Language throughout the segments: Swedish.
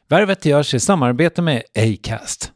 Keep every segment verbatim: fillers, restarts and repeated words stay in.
Värvet görs i samarbete med Acast.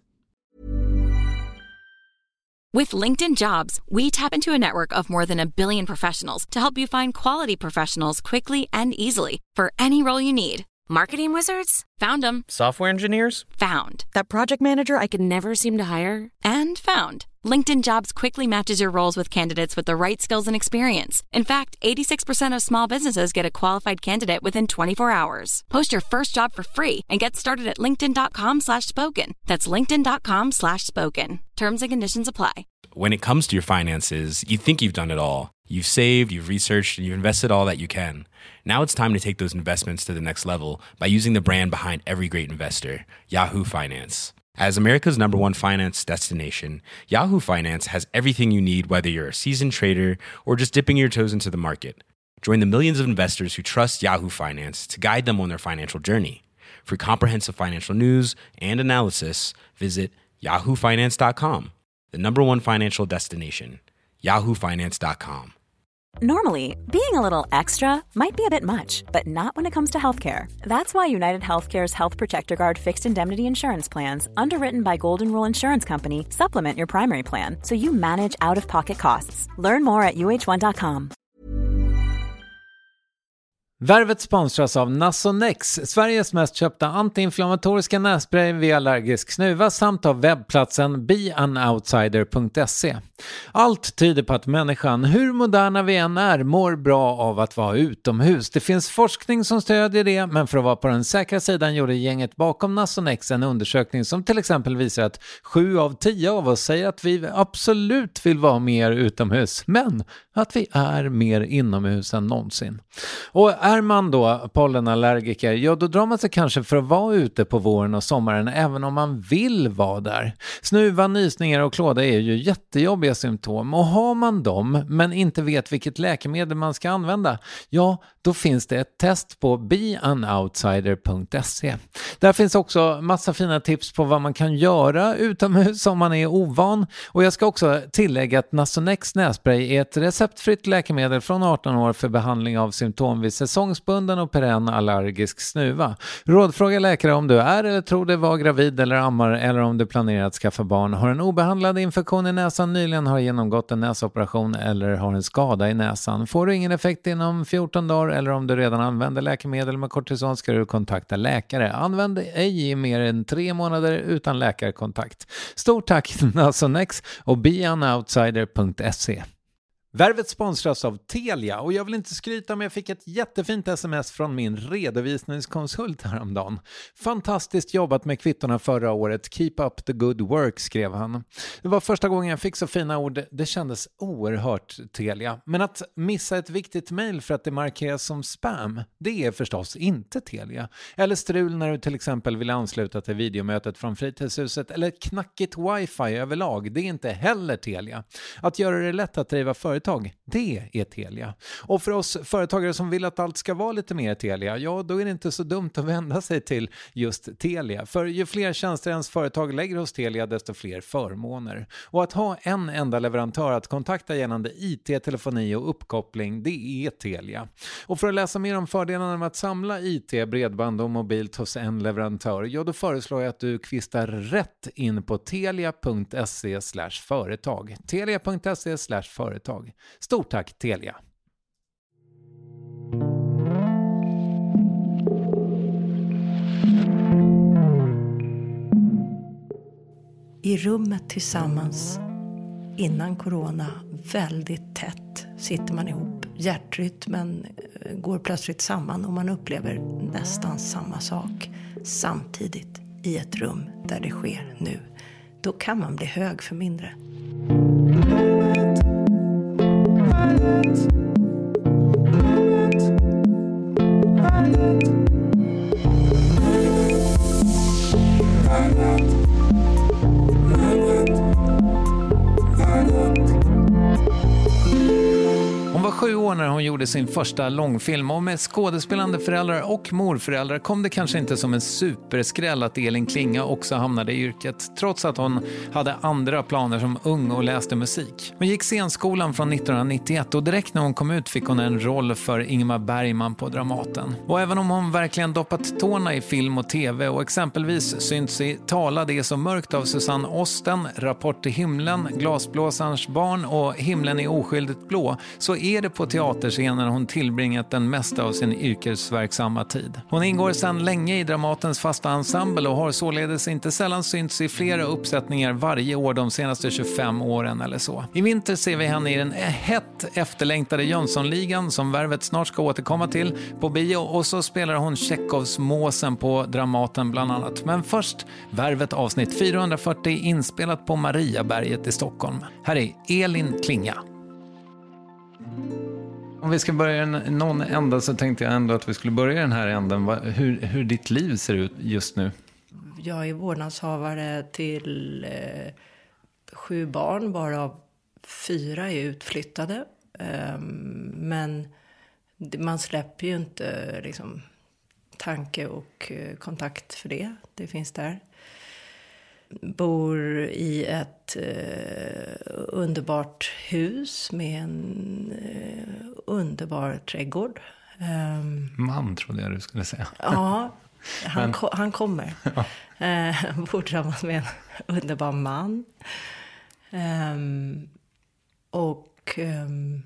With LinkedIn Jobs, we tap into a network of more than a billion professionals to help you find quality professionals quickly and easily for any role you need. Marketing wizards? Found them. Software engineers? Found. That project manager I could never seem to hire? And found. LinkedIn Jobs quickly matches your roles with candidates with the right skills and experience. In fact, eighty-six percent of small businesses get a qualified candidate within twenty-four hours. Post your first job for free and get started at linkedin.com slash spoken. That's linkedin.com slash spoken. Terms and conditions apply. When it comes to your finances, you think you've done it all. You've saved, you've researched, and you've invested all that you can. Now it's time to take those investments to the next level by using the brand behind every great investor, Yahoo Finance. As America's number one finance destination, Yahoo Finance has everything you need, whether you're a seasoned trader or just dipping your toes into the market. Join the millions of investors who trust Yahoo Finance to guide them on their financial journey. For comprehensive financial news and analysis, visit yahoo finance dot com, the number one financial destination, yahoo finance dot com. Normally, being a little extra might be a bit much, but not when it comes to healthcare. That's why United Healthcare's Health Protector Guard fixed indemnity insurance plans, underwritten by Golden Rule Insurance Company, supplement your primary plan so you manage out-of-pocket costs. Learn more at u h one dot com. Värvet sponsras av Nasonex, Sveriges mest köpta antiinflammatoriska nässpray vid allergisk snuva, samt av webbplatsen be an outsider punkt se. Allt tyder på att människan, hur moderna vi än är, mår bra av att vara utomhus. Det finns forskning som stödjer det, men för att vara på den säkra sidan gjorde gänget bakom Nasonex en undersökning som till exempel visar att sju av tio av oss säger att vi absolut vill vara mer utomhus, men att vi är mer inomhus än någonsin. Och är man då pollenallergiker, ja då drar man sig kanske för att vara ute på våren och sommaren även om man vill vara där. Snuva, nysningar och klåda är ju jättejobbiga symptom, och har man dem men inte vet vilket läkemedel man ska använda, ja då finns det ett test på be an outsider punkt se. Där finns också massa fina tips på vad man kan göra utomhus om man är ovan, och jag ska också tillägga att Nasonex nässpray är ett receptfritt läkemedel från arton år för behandling av symptom vid säsongsbunden och perenn allergisk snuva. Rådfråga läkare om du är eller tror dig vara gravid eller ammar, eller om du planerar att skaffa barn, har en obehandlad infektion i näsan, nyligen har genomgått en näsoperation eller har en skada i näsan. Får du ingen effekt inom fjorton dagar eller om du redan använder läkemedel med kortison ska du kontakta läkare. Använd ej i mer än tre månader utan läkarkontakt. Stort tack Nasonex och be an outsider punkt se. Värvet sponsras av Telia, och jag vill inte skryta, men jag fick ett jättefint sms från min redovisningskonsult häromdagen. Fantastiskt jobbat med kvittorna förra året. Keep up the good work, skrev han. Det var första gången jag fick så fina ord. Det kändes oerhört Telia. Men att missa ett viktigt mejl för att det markeras som spam, det är förstås inte Telia. Eller strul när du till exempel vill ansluta till videomötet från fritidshuset, eller knackigt wifi överlag, det är inte heller Telia. Att göra det lätt att driva företag, det är Telia. Och för oss företagare som vill att allt ska vara lite mer Telia, ja då är det inte så dumt att vända sig till just Telia. För ju fler tjänster ens företag lägger hos Telia, desto fler förmåner. Och att ha en enda leverantör att kontakta gällande I T, telefoni och uppkoppling, det är Telia. Och för att läsa mer om fördelarna med att samla I T, bredband och mobilt hos en leverantör, ja då föreslår jag att du kvistar rätt in på telia punkt se slash företag. telia punkt se slash företag. Stort tack Telia! I rummet tillsammans innan corona, väldigt tätt sitter man ihop. Hjärtrytmen går plötsligt samman och man upplever nästan samma sak samtidigt i ett rum där det sker nu. Då kan man bli hög för mindre. Hon var sju år när hon gjorde sin första långfilm och med skådespelande föräldrar och morföräldrar kom det kanske inte som en superskräll att Elin Klinga också hamnade i yrket, trots att hon hade andra planer som ung och läste musik. Hon gick scenskolan från nittonhundranittioett och direkt när hon kom ut fick hon en roll för Ingmar Bergman på Dramaten. Och även om hon verkligen doppat tårna i film och tv och exempelvis synts i Tala det är så mörkt av Susanne Osten, Rapport till himlen, Glasblåsarens barn och Himlen är oskyldigt blå, så är det på teaterscenen hon tillbringat den mesta av sin yrkesverksamma tid. Hon ingår sedan länge i Dramatens fasta ensemble och har således inte sällan synts i flera uppsättningar varje år de senaste tjugofem åren eller så. I vinter ser vi henne i den hett efterlängtade Jönssonligan som Värvet snart ska återkomma till på bio, och så spelar hon Tjechovs Måsen på Dramaten bland annat. Men först Värvet avsnitt fyrahundrafyrtio inspelat på Mariaberget i Stockholm. Här är Elin Klinga. Om vi ska börja en, någon ända så tänkte jag ändå att vi skulle börja den här änden. Hur, hur ditt liv ser ut just nu? Jag är vårdnadshavare till eh, sju barn, varav fyra är utflyttade. Eh, men man släpper ju inte liksom, tanke och eh, kontakt för det. Det finns där. Bor i ett eh, underbart hus med en eh, underbar trädgård. Um, Man trodde jag du skulle säga. Ja, han, Men... ko- han kommer. Ja. Uh, bor tillsammans med en underbar man. Um, och um,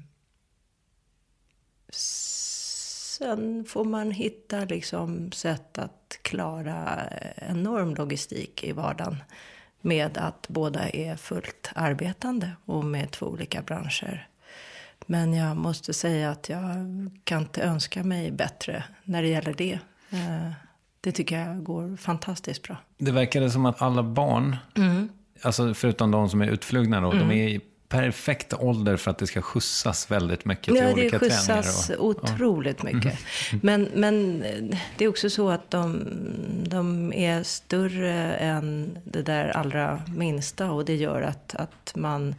sen får man hitta liksom sätt att klara enorm logistik i vardagen med att båda är fullt arbetande och med två olika branscher. Men jag måste säga att jag kan inte önska mig bättre när det gäller det. Det tycker jag går fantastiskt bra. Det verkade som att alla barn, mm. alltså förutom de som är utflugna då, mm. de är i perfekt ålder för att det ska skjutsas väldigt mycket till ja, olika träningar. Ja, det skjutsas och, otroligt ja. mycket. Mm. Men, men det är också så att de, de är större än det där allra minsta. Och det gör att, att man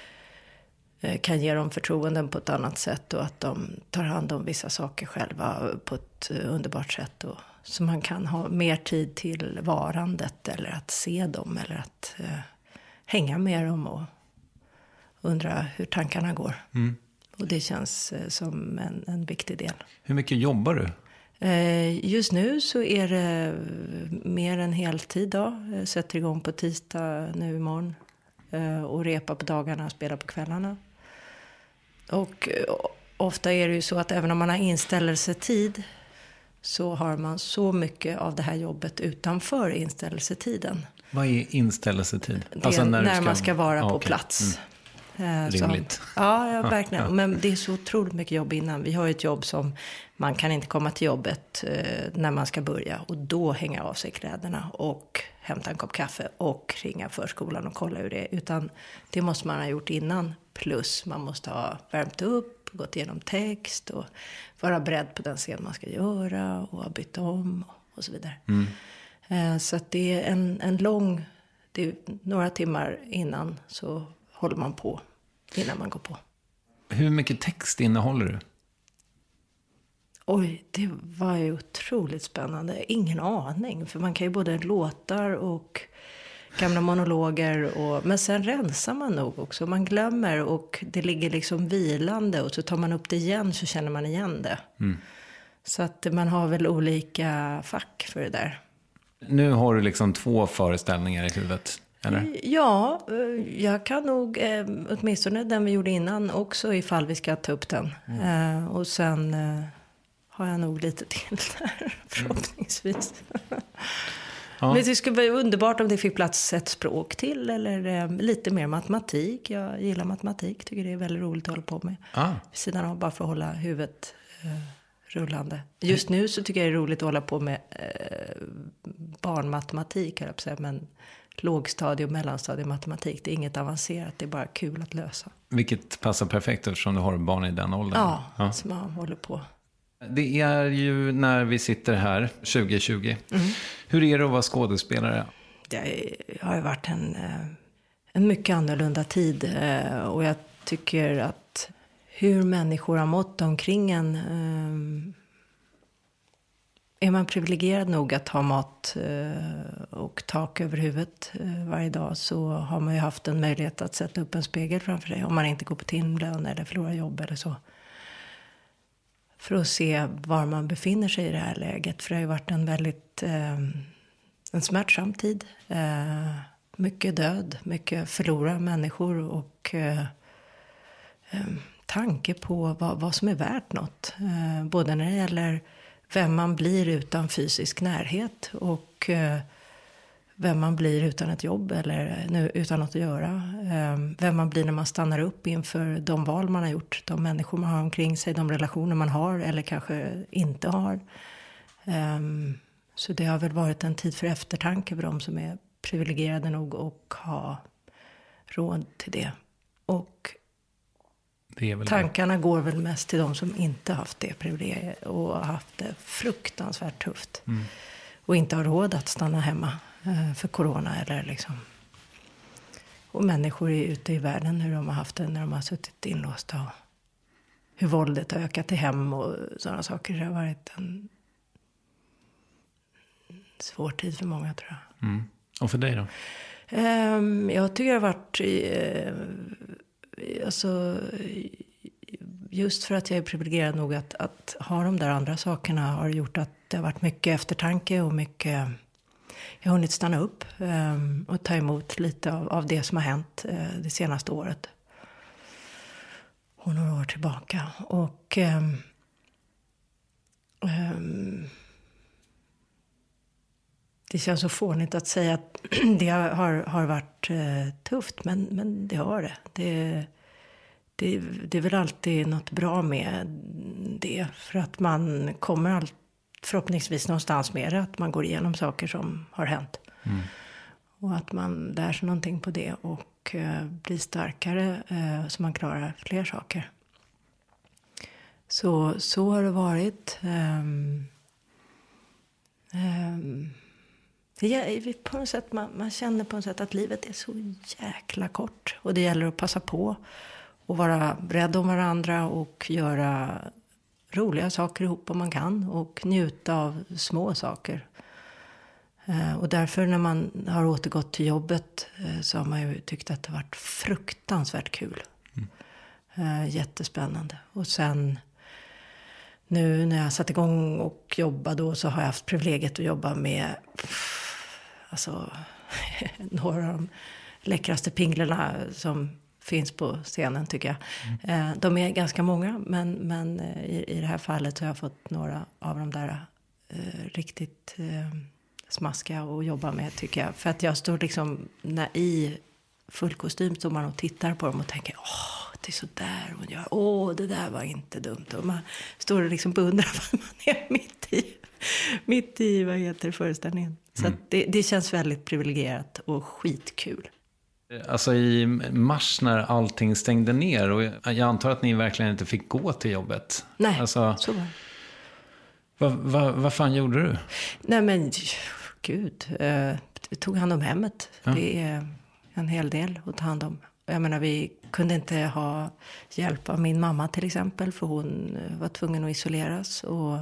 kan ge dem förtroenden på ett annat sätt. Och att de tar hand om vissa saker själva på ett underbart sätt. Och, så man kan ha mer tid till varandet eller att se dem eller att eh, hänga med dem och undra hur tankarna går. Mm. Och det känns eh, som en, en viktig del. Hur mycket jobbar du? Eh, just nu så är det mer än heltid då. Jag sätter igång på tisdag nu imorgon. Eh, och repar på dagarna och spelar på kvällarna. Och eh, ofta är det ju så att även om man har inställelsetid så har man så mycket av det här jobbet utanför inställelsetiden. Vad är inställelsetid? Det är alltså när, när ska... man ska vara ah, på okay. plats. Mm. Rimligt. Så, ja, ja, verkligen. Ja. Men det är så otroligt mycket jobb innan. Vi har ett jobb som man kan inte komma till jobbet eh, när man ska börja. Och då hänga av sig kläderna och hämta en kopp kaffe och ringa förskolan och kolla hur det är. Utan det måste man ha gjort innan. Plus man måste ha värmt upp, gått igenom text och vara beredd på den scen man ska göra och ha bytt om och så vidare. Mm. Eh, så att det är en, en lång, det är några timmar innan så håller man på innan man går på. Hur mycket text innehåller du? Oj, det var ju otroligt spännande. Ingen aning. För man kan ju både låtar och gamla monologer. Och, men sen rensar man nog också. Man glömmer och det ligger liksom vilande. Och så tar man upp det igen så känner man igen det. Mm. Så att man har väl olika fack för det där. Nu har du liksom två föreställningar i huvudet. Eller? Ja, jag kan nog eh, åtminstone den vi gjorde innan också ifall vi ska ta upp den. Mm. Eh, och sen eh, har jag nog lite till där, förhoppningsvis. Mm. Ja. Men det skulle vara underbart om det fick plats ett språk till eller eh, lite mer matematik. Jag gillar matematik, tycker det är väldigt roligt att hålla på med. Ah. Vid sidan av bara för att hålla huvudet eh, rullande. Just nu så tycker jag det är roligt att hålla på med eh, barnmatematik, jag säga, men lågstadie och mellanstadie matematik. Det är inget avancerat, det är bara kul att lösa. Vilket passar perfekt eftersom du har barn i den åldern. Ja, ja. Som man håller på. Det är ju när vi sitter här tjugo tjugo. Mm. Hur är det att vara skådespelare? Det har ju varit en, en mycket annorlunda tid. Och jag tycker att hur människor har mått omkring en. Um, är man privilegierad nog att ha mat uh, och tak över huvudet uh, varje dag, så har man ju haft en möjlighet att sätta upp en spegel framför sig. Om man inte går på timlön eller förlorar jobb eller så. För att se var man befinner sig i det här läget. För det har ju varit en väldigt uh, en smärtsam tid. Uh, mycket död, mycket förlora människor och uh, um, tanke på vad, vad som är värt något. Uh, både när det gäller vem man blir utan fysisk närhet och uh, vem man blir utan ett jobb eller nu, utan något att göra. Uh, vem man blir när man stannar upp inför de val man har gjort. De människor man har omkring sig, de relationer man har eller kanske inte har. Um, så det har väl varit en tid för eftertanke för de som är privilegierade nog och ha råd till det. Och det är väl tankarna det. Går väl mest till de som inte haft det privilegiet och har haft det fruktansvärt tufft. Mm. Och inte har råd att stanna hemma eh, för corona eller liksom. Och människor är ute i världen hur de har haft det när de har suttit inlåsta. Och hur våldet har ökat i hem och sådana saker. Det har varit en svår tid för många, tror jag. Mm. Och för dig då? Um, jag tycker det har varit uh, alltså, just för att jag är privilegierad nog att, att ha de där andra sakerna har gjort att det har varit mycket eftertanke och mycket. Jag har hunnit stanna upp um, och ta emot lite av, av det som har hänt uh, det senaste året och några år tillbaka. Och um, um, det känns så fånigt att säga att det har, har varit eh, tufft, men, men det har det. Det, det. det är väl alltid något bra med det. För att man kommer all, förhoppningsvis någonstans med det. Att man går igenom saker som har hänt. Mm. Och att man lär sig någonting på det och eh, blir starkare eh, så man klarar fler saker. Så, så har det varit. Um, um, Det, på något sätt, man, man känner på något sätt att livet är så jäkla kort. Och det gäller att passa på och vara rädd om varandra och göra roliga saker ihop om man kan. Och njuta av små saker. Eh, och därför när man har återgått till jobbet eh, så har man ju tyckt att det har varit fruktansvärt kul. Mm. Eh, jättespännande. Och sen nu när jag satt igång och jobbade då så har jag haft privilegiet att jobba med alltså några av de läckraste pinglarna som finns på scenen, tycker jag. Mm. De är ganska många, men, men i, i det här fallet så har jag fått några av de där eh, riktigt eh, smaskiga att jobba med, tycker jag. För att jag står liksom när, i full kostym står man och tittar på dem och tänker, åh, det är så där hon gör. Åh, det där var inte dumt. Och man står och liksom beundrar vad man är mitt i. Mitt i, vad heter föreställningen. Så mm. att det, det känns väldigt privilegierat och skitkul. Alltså i mars när allting stängde ner, och jag antar att ni verkligen inte fick gå till jobbet. Nej, alltså, så var det. Vad, vad, vad fan gjorde du? Nej men, gud. Eh, tog hand om hemmet. Ja. Det är en hel del att ta hand om. Jag menar, vi kunde inte ha hjälp av min mamma till exempel, för hon var tvungen att isoleras. Och,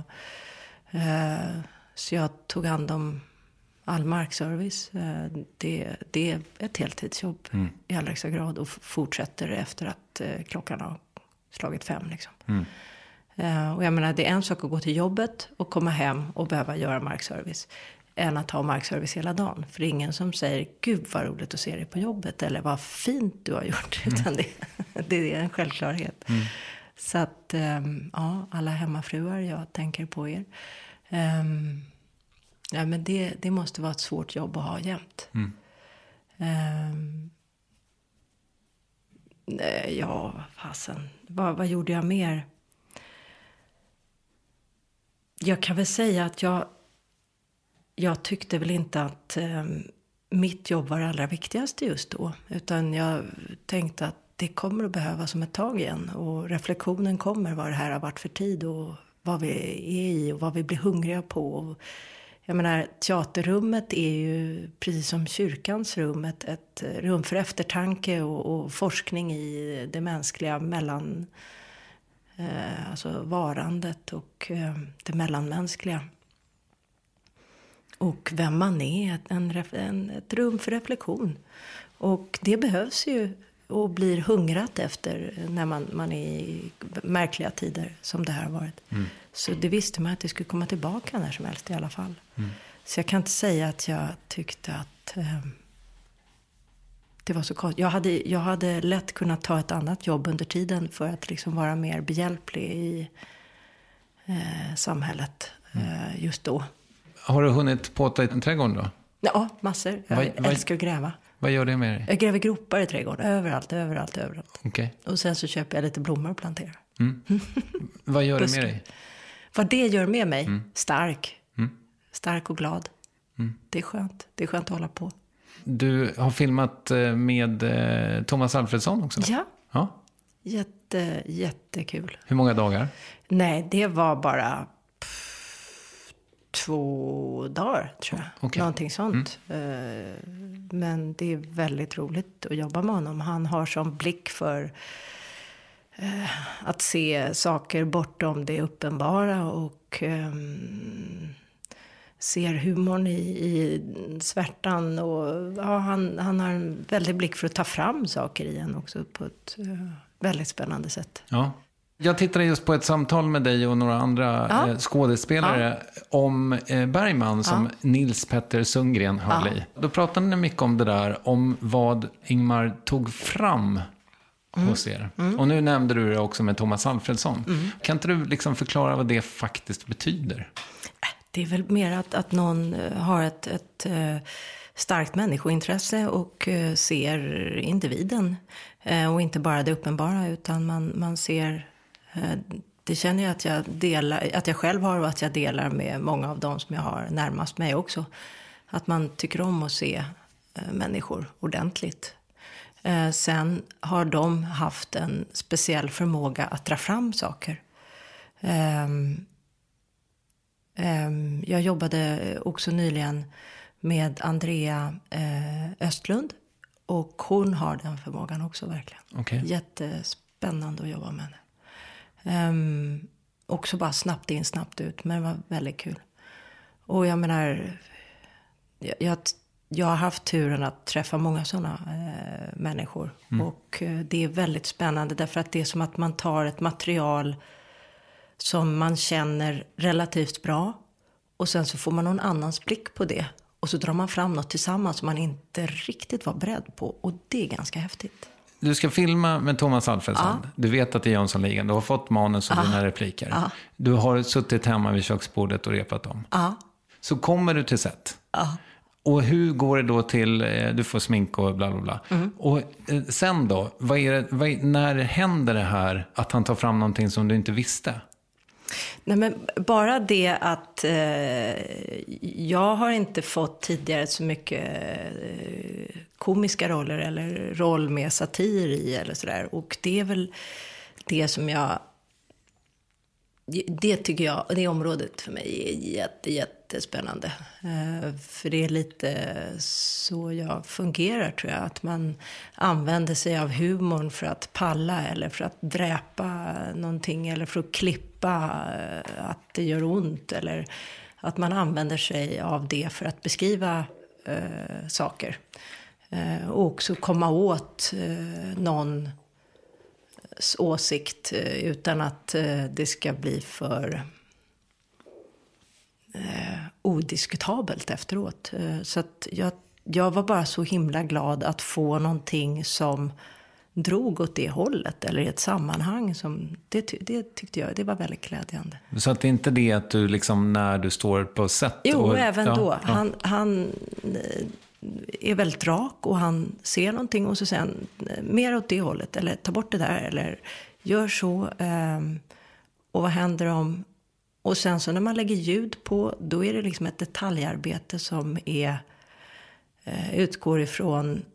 eh, så jag tog hand om all markservice. Eh, det, det är ett heltidsjobb mm. i allra högsta grad och fortsätter efter att eh, klockan har slagit fem. Liksom. Mm. Eh, och jag menar, det är en sak att gå till jobbet och komma hem och behöva göra markservice, än att ha markservice hela dagen. För det är ingen som säger, gud vad roligt att se dig på jobbet, eller vad fint du har gjort. Mm. Utan det, det är en självklarhet. Mm. Så att, um, ja, alla hemmafruar, jag tänker på er. Um, ja, men det, det måste vara ett svårt jobb att ha jämt. Mm. Um, ja, fasen. Vad, vad gjorde jag mer? Jag kan väl säga att jag Jag tyckte väl inte att eh, mitt jobb var det allra viktigaste just då. Utan jag tänkte att det kommer att behövas som ett tag igen. Och reflektionen kommer, vad det här har varit för tid och vad vi är i och vad vi blir hungriga på. Och jag menar, teaterrummet är ju precis som kyrkans rum ett, ett rum för eftertanke och, och forskning i det mänskliga mellan, Eh, alltså varandet och eh, det mellanmänskliga. Och vem man är, en, en, ett rum för reflektion. Och det behövs ju och blir hungrat efter när man, man är i märkliga tider som det här har varit. Mm. Så det visste man att det skulle komma tillbaka när som helst i alla fall. Mm. Så jag kan inte säga att jag tyckte att eh, det var så konstigt. Jag hade, jag hade lätt kunnat ta ett annat jobb under tiden för att liksom vara mer behjälplig i eh, samhället eh, just då. Har du hunnit påta i en trädgård då? Ja, massor. Jag vad, älskar att gräva. Vad gör det med dig? Jag gräver gropar i trädgården. Överallt, överallt, överallt. Okay. Och sen så köper jag lite blommor och planterar. Mm. Vad gör det med dig? Vad det gör med mig? Mm. Stark. Mm. Stark och glad. Mm. Det är skönt. Det är skönt att hålla på. Du har filmat med Thomas Alfredsson också? Ja. Ja. Jätte, jättekul. Hur många dagar? Nej, det var bara pff, två dagar tror jag. Okay. Någonting sånt. Mm. Men det är väldigt roligt att jobba med honom. Han har som blick för eh, att se saker bortom det uppenbara och eh, ser humorn i, i svärtan. Och, ja, han, han har en väldig blick för att ta fram saker i en också på ett eh, väldigt spännande sätt. Ja. Jag tittade just på ett samtal med dig och några andra ja. eh, skådespelare ja. om eh, Bergman som ja. Nils Petter Sundgren höll ja. i. Då pratade ni mycket om det där, om vad Ingmar tog fram mm. hos er. Mm. Och nu nämnde du det också med Thomas Alfredsson. Mm. Kan inte du liksom förklara vad det faktiskt betyder? Det är väl mer att, att någon har ett, ett uh, starkt människointresse och uh, ser individen. Uh, och inte bara det uppenbara, utan man, man ser... Det känner jag att jag, delar, att jag själv har och att jag delar med många av dem som jag har närmast mig också. Att man tycker om att se människor ordentligt. Sen har de haft en speciell förmåga att dra fram saker. Jag jobbade också nyligen med Andrea Östlund. Och hon har den förmågan också verkligen. Okay. Jättespännande att jobba med henne. Um, också bara snabbt in, snabbt ut. Men det var väldigt kul. Och jag menar, jag, jag, jag har haft turen att träffa många sådana uh, människor. Mm. Och uh, det är väldigt spännande. Därför att det är som att man tar ett material som man känner relativt bra. Och sen så får man någon annans blick på det. Och så drar man fram något tillsammans som man inte riktigt var beredd på. Och det är ganska häftigt. Du ska filma med Thomas Alfredsson. Ja. Du vet att det är Jönssonligan. Du har fått manus och ja. dina repliker. Ja. Du har suttit hemma vid köksbordet och repat dem. Ja. Så kommer du till set. Ja. Och hur går det då till, du får smink och bla bla bla. Mm. Och sen då, vad är det, vad är, när händer det här att han tar fram någonting som du inte visste? Nej, men bara det att eh, jag har inte fått tidigare så mycket eh, komiska roller eller roll med satir i eller sådär. Och det är väl det som jag, det tycker jag, det området för mig är jätte, jättespännande. Eh, för det är lite så jag fungerar tror jag. Att man använder sig av humorn för att palla eller för att dräpa någonting eller för att klippa att det gör ont eller att man använder sig av det för att beskriva eh, saker. Eh, och också komma åt eh, någon åsikt eh, utan att eh, det ska bli för eh, odiskutabelt efteråt. Eh, så att jag, jag var bara så himla glad att få någonting som drog åt det hållet eller i ett sammanhang som det, det tyckte jag, det var väldigt glädjande. Så att det är inte det att du liksom när du står på set jo, och, även ja, då. Ja. Han, han är väldigt rak och han ser någonting och så säger han mer åt det hållet eller ta bort det där eller gör så. Um, och vad händer om... Och sen så när man lägger ljud på, då är det liksom ett detaljarbete som är uh, utgår ifrån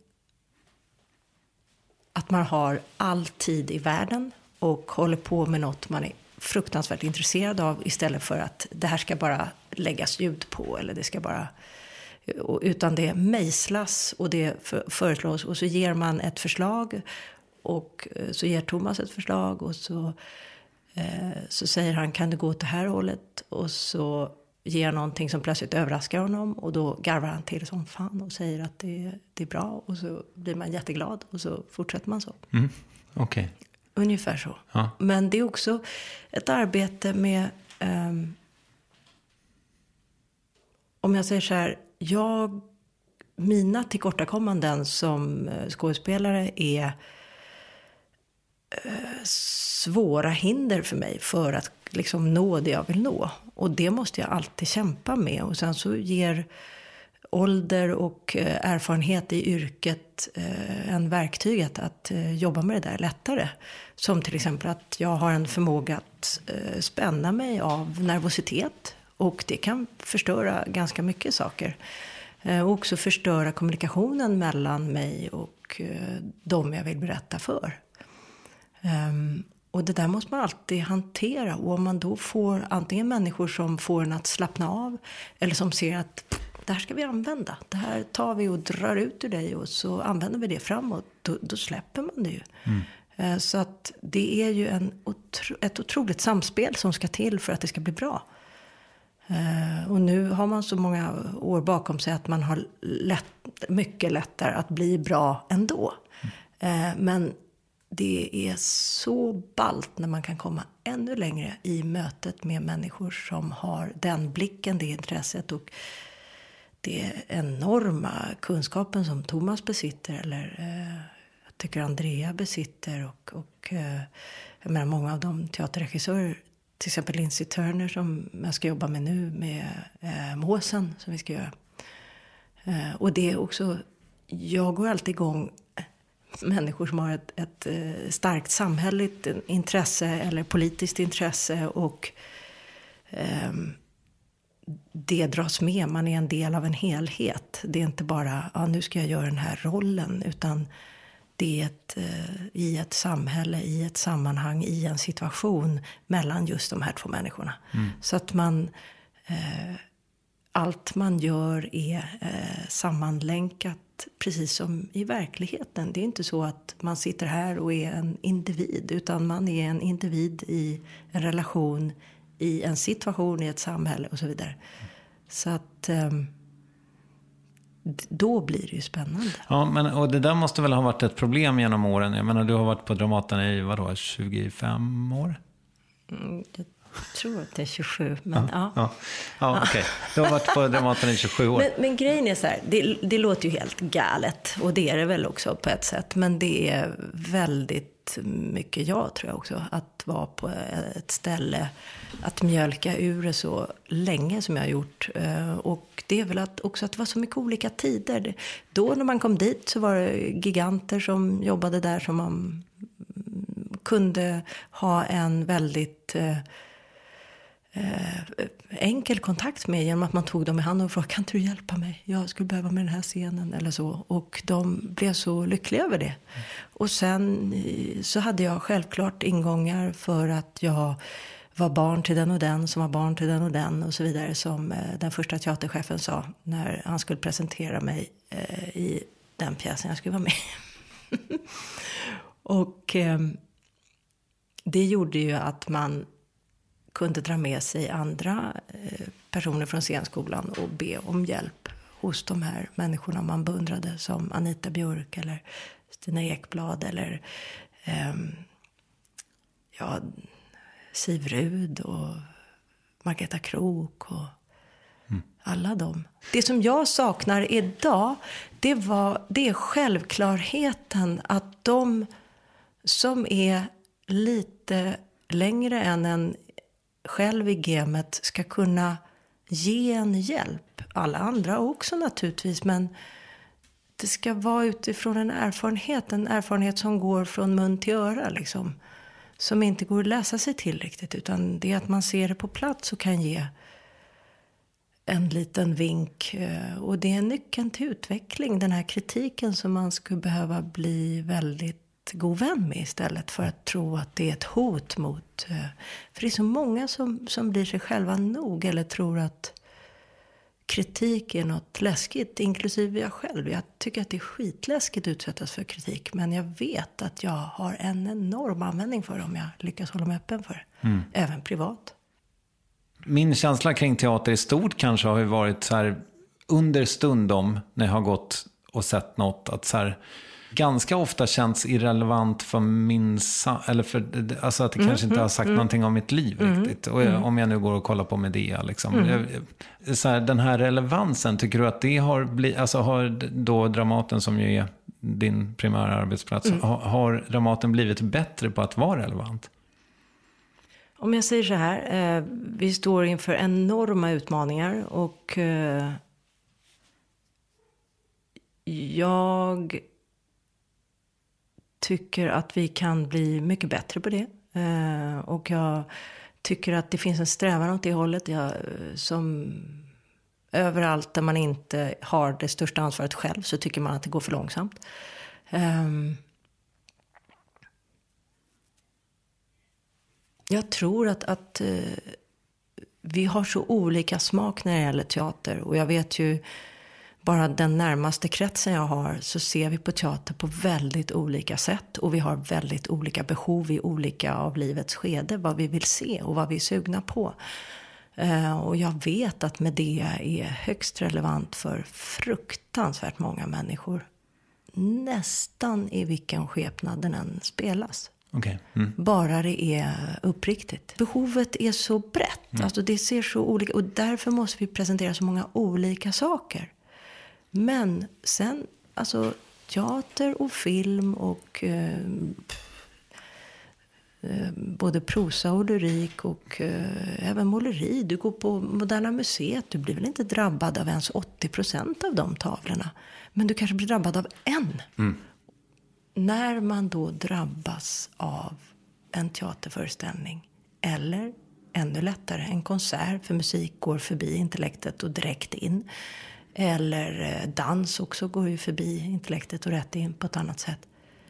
att man har all tid i världen och håller på med något man är fruktansvärt intresserad av istället för att det här ska bara läggas ljud på eller det ska bara... Utan det mejslas och det föreslås och så ger man ett förslag och så ger Thomas ett förslag och så eh, så säger han, kan du gå åt det här hållet? Och så ger jag någonting som plötsligt överraskar honom. Och då garvar han till som fan och säger att det, det är bra. Och så blir man jätteglad och så fortsätter man så. Mm. Okej. Okay. Ungefär så. Ja. Men det är också ett arbete med... Um, om jag säger så här, jag... Mina tillkortakommanden som skådespelare är eh, svåra hinder för mig för att liksom nå det jag vill nå. Och det måste jag alltid kämpa med. Och sen så ger ålder och eh, erfarenhet i yrket eh, en verktyg att, att eh, jobba med det där lättare. Som till exempel att jag har en förmåga att eh, spänna mig av nervositet. Och det kan förstöra ganska mycket saker. Och också förstöra kommunikationen mellan mig och de jag vill berätta för. Och det där måste man alltid hantera. Och om man då får antingen människor som får en att slappna av. Eller som ser att det här ska vi använda. Det här tar vi och drar ut ur dig och så använder vi det framåt. Då, då släpper man det ju. Mm. Så att det är ju en otro, ett otroligt samspel som ska till för att det ska bli bra. Uh, och nu har man så många år bakom sig att man har lätt, mycket lättare att bli bra ändå. Mm. Uh, men det är så ballt när man kan komma ännu längre i mötet med människor som har den blicken, det intresset och det enorma kunskapen som Thomas besitter eller uh, jag tycker Andrea besitter och, och uh, jag menar många av de teaterregissörer, till exempel Lindsay Turner som jag ska jobba med nu med eh, Måsen som vi ska göra. Eh, och det är också, jag går alltid igång människor som har ett, ett eh, starkt samhälleligt intresse eller politiskt intresse och eh, det dras med, man är en del av en helhet. Det är inte bara, ja nu ska jag göra den här rollen utan det är ett, eh, i ett samhälle, i ett sammanhang, i en situation mellan just de här två människorna. Mm. Så att man, eh, allt man gör är eh, sammanlänkat precis som i verkligheten. Det är inte så att man sitter här och är en individ, utan man är en individ i en relation, i en situation, i ett samhälle och så vidare. Mm. Så att... Eh, då blir det ju spännande. Ja, men och det där måste väl ha varit ett problem genom åren. Jag menar, du har varit på Dramaten i vadå, tjugofem år? Mm, jag tror att det är tjugosju, men ja. Ja, ja. ja okej. Okay. Du har varit på Dramaten i tjugosju år. Men, men grejen är så här, det, det låter ju helt galet. Och det är det väl också på ett sätt. Men det är väldigt mycket jag tror jag också. Att vara på ett ställe, att mjölka ur det så länge som jag har gjort. Och det är väl att också att det var så mycket olika tider. Då när man kom dit så var det giganter som jobbade där som man kunde ha en väldigt eh, enkel kontakt med genom att man tog dem i hand och frågade, kan du hjälpa mig? Jag skulle behöva med den här scenen eller så. Och de blev så lyckliga över det. Mm. Och sen så hade jag självklart ingångar för att jag var barn till den och den som var barn till den och den och så vidare, som eh, den första teaterchefen sa när han skulle presentera mig eh, i den pjäsen jag skulle vara med. Och eh, det gjorde ju att man kunde dra med sig andra eh, personer från scenskolan och be om hjälp hos de här människorna man beundrade, som Anita Björk eller Stina Ekblad eller eh, ja, Siv Rud och Margareta Krok och mm. alla dem. Det som jag saknar idag, det, var, det är självklarheten att de som är lite längre än en själv i gamet ska kunna ge en hjälp. Alla andra också naturligtvis, men det ska vara utifrån en erfarenhet, en erfarenhet som går från mun till öra liksom. Som inte går att läsa sig till riktigt, utan det är att man ser det på plats och kan ge en liten vink. Och det är nyckeln till utveckling, den här kritiken som man skulle behöva bli väldigt god vän med istället för att tro att det är ett hot mot. För det är så många som, som blir sig själva nog eller tror att kritik är något läskigt, inklusive jag själv. Jag tycker att det är skitläskigt att utsättas för kritik. Men jag vet att jag har en enorm användning för det om jag lyckas hålla mig öppen för det. Mm. Även privat. Min känsla kring teater i stort kanske har ju varit så här under stundom när jag har gått och sett något att så här ganska ofta känns irrelevant för min eller för alltså att det mm, kanske inte har sagt mm, någonting om mitt liv mm, riktigt och jag, om jag nu går och kollar på Medea liksom mm. jag, så här, den här relevansen, tycker du att det har blivit, alltså har då Dramaten som ju är din primära arbetsplats mm. har, har Dramaten blivit bättre på att vara relevant? Om jag säger så här, eh, vi står inför enorma utmaningar och eh, jag tycker att vi kan bli mycket bättre på det. Eh, och jag tycker att det finns en strävan åt det hållet. Jag, som överallt där man inte har det största ansvaret själv så tycker man att det går för långsamt. Eh, jag tror att, att eh, vi har så olika smak när det gäller teater. Och jag vet ju bara den närmaste kretsen jag har så ser vi på teater på väldigt olika sätt. Och vi har väldigt olika behov i olika av livets skede. Vad vi vill se och vad vi är sugna på. Eh, och jag vet att Medea är högst relevant för fruktansvärt många människor. Nästan i vilken skepnad den än spelas. Okay. Mm. Bara det är uppriktigt. Behovet är så brett. Mm. Alltså det ser så olika. Och därför måste vi presentera så många olika saker. Men sen, alltså teater och film och eh, eh, både prosa och lyrik och eh, även måleri. Du går på Moderna museet, du blir väl inte drabbad av ens åttio procent av de tavlorna. Men du kanske blir drabbad av en. Mm. När man då drabbas av en teaterföreställning eller ännu lättare en konsert, för musik går förbi intellektet och direkt in. Eller dans också går ju förbi intellektet och rätt in på ett annat sätt.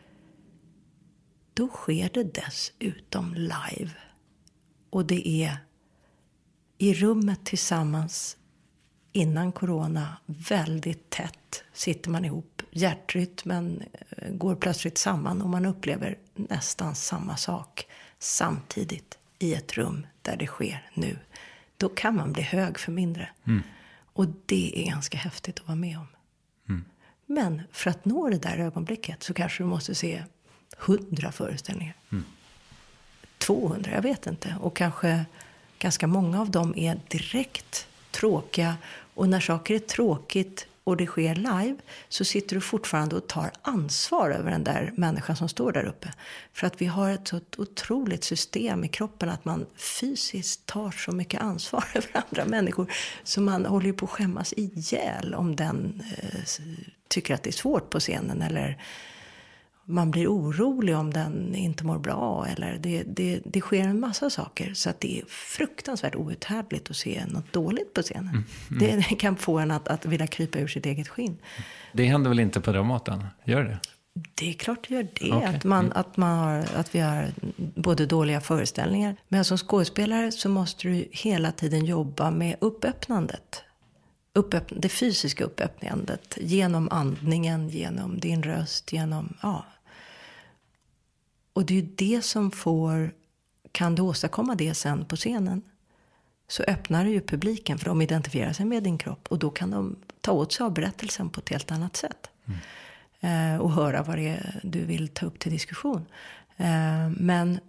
Då sker det dessutom live. Och det är i rummet tillsammans innan corona väldigt tätt sitter man ihop. Hjärtrytmen går plötsligt samman och man upplever nästan samma sak samtidigt i ett rum där det sker nu. Då kan man bli hög för mindre. Mm. Och det är ganska häftigt att vara med om. Mm. Men för att nå det där ögonblicket så kanske du måste se hundra föreställningar. Mm. tvåhundra, jag vet inte. Och kanske ganska många av dem är direkt tråkiga. Och när saker är tråkigt och det sker live så sitter du fortfarande och tar ansvar över den där människan som står där uppe. För att vi har ett så otroligt system i kroppen att man fysiskt tar så mycket ansvar över andra människor. Så man håller ju på att skämmas ihjäl om den eh, tycker att det är svårt på scenen. Eller man blir orolig om den inte mår bra. Eller det, det, det sker en massa saker. Så att det är fruktansvärt outhärdligt att se något dåligt på scenen. Mm, mm. Det kan få en att, att vilja krypa ur sitt eget skinn. Det händer väl inte på Dramaten? Gör det? Det är klart det gör det. Okay. Att, man, mm. att, man har, att vi har både dåliga föreställningar. Men som skådespelare så måste du hela tiden jobba med uppöppnandet. Uppöppn- det fysiska uppöppnandet. Genom andningen, genom din röst, genom... ja. Och det är ju det som får, kan du åstadkomma det sen på scenen så öppnar du ju publiken för de identifierar sig med din kropp. Och då kan de ta åt sig av berättelsen på ett helt annat sätt. Mm. Eh, och höra vad det är du vill ta upp till diskussion. Eh, men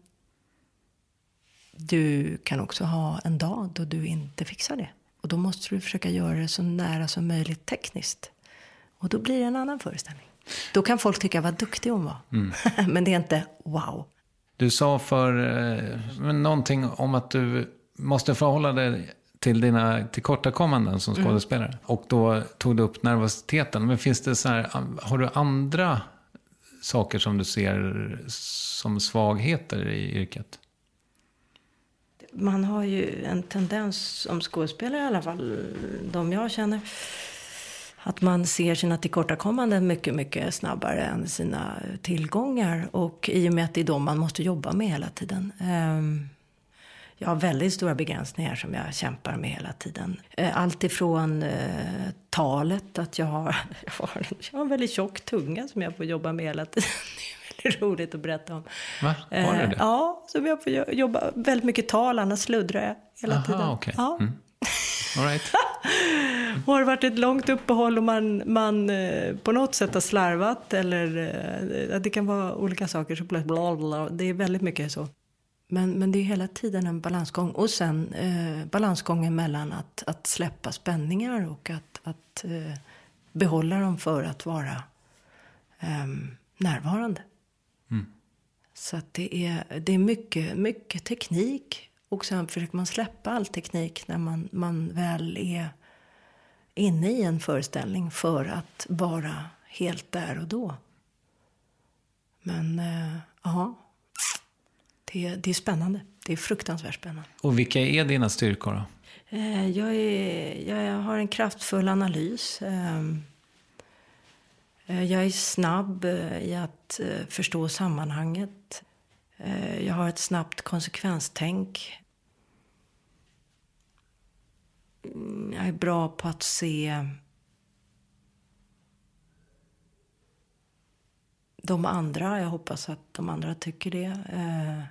du kan också ha en dag då du inte fixar det. Och då måste du försöka göra det så nära som möjligt tekniskt. Och då blir det en annan föreställning. Då kan folk tycka vad duktig hon var. Mm. Men det är inte wow. Du sa för eh, någonting om att du måste förhålla dig till dina tillkortakommanden som skådespelare. Mm. Och då tog du upp nervositeten. Men finns det så här, har du andra saker som du ser som svagheter i yrket? Man har ju en tendens som skådespelare i alla fall, de jag känner, att man ser sina tillkortakommanden mycket, mycket snabbare än sina tillgångar. Och i och med att det är de man måste jobba med hela tiden. Jag har väldigt stora begränsningar som jag kämpar med hela tiden. Allt ifrån eh, talet, att jag har, jag, har, jag har en väldigt tjock tunga som jag får jobba med hela tiden. Det är väldigt roligt att berätta om. Va? Har du det? Eh, ja, så jag får jobba väldigt mycket tal, annars sluddrar jag hela Aha, tiden. Okay. Ja. Mm. All right. Och har det varit ett långt uppehåll och man, man eh, på något sätt har slarvat eller eh, det kan vara olika saker så bla bla bla. Det är väldigt mycket så. Men, men det är hela tiden en balansgång. Och sen eh, balansgången mellan att, att släppa spänningar och att, att eh, behålla dem för att vara eh, närvarande. Mm. Så att det är, det är mycket, mycket teknik. Och sen försöker man släppa all teknik när man, man väl är inne i en föreställning för att vara helt där och då. Men eh, ja, det, det är spännande. Det är fruktansvärt spännande. Och vilka är dina styrkor då? Eh, jag, är, jag har en kraftfull analys. Eh, jag är snabb i att eh, förstå sammanhanget. Eh, jag har ett snabbt konsekvenstänk. Jag är bra på att se de andra. Jag hoppas att de andra tycker det. Eh,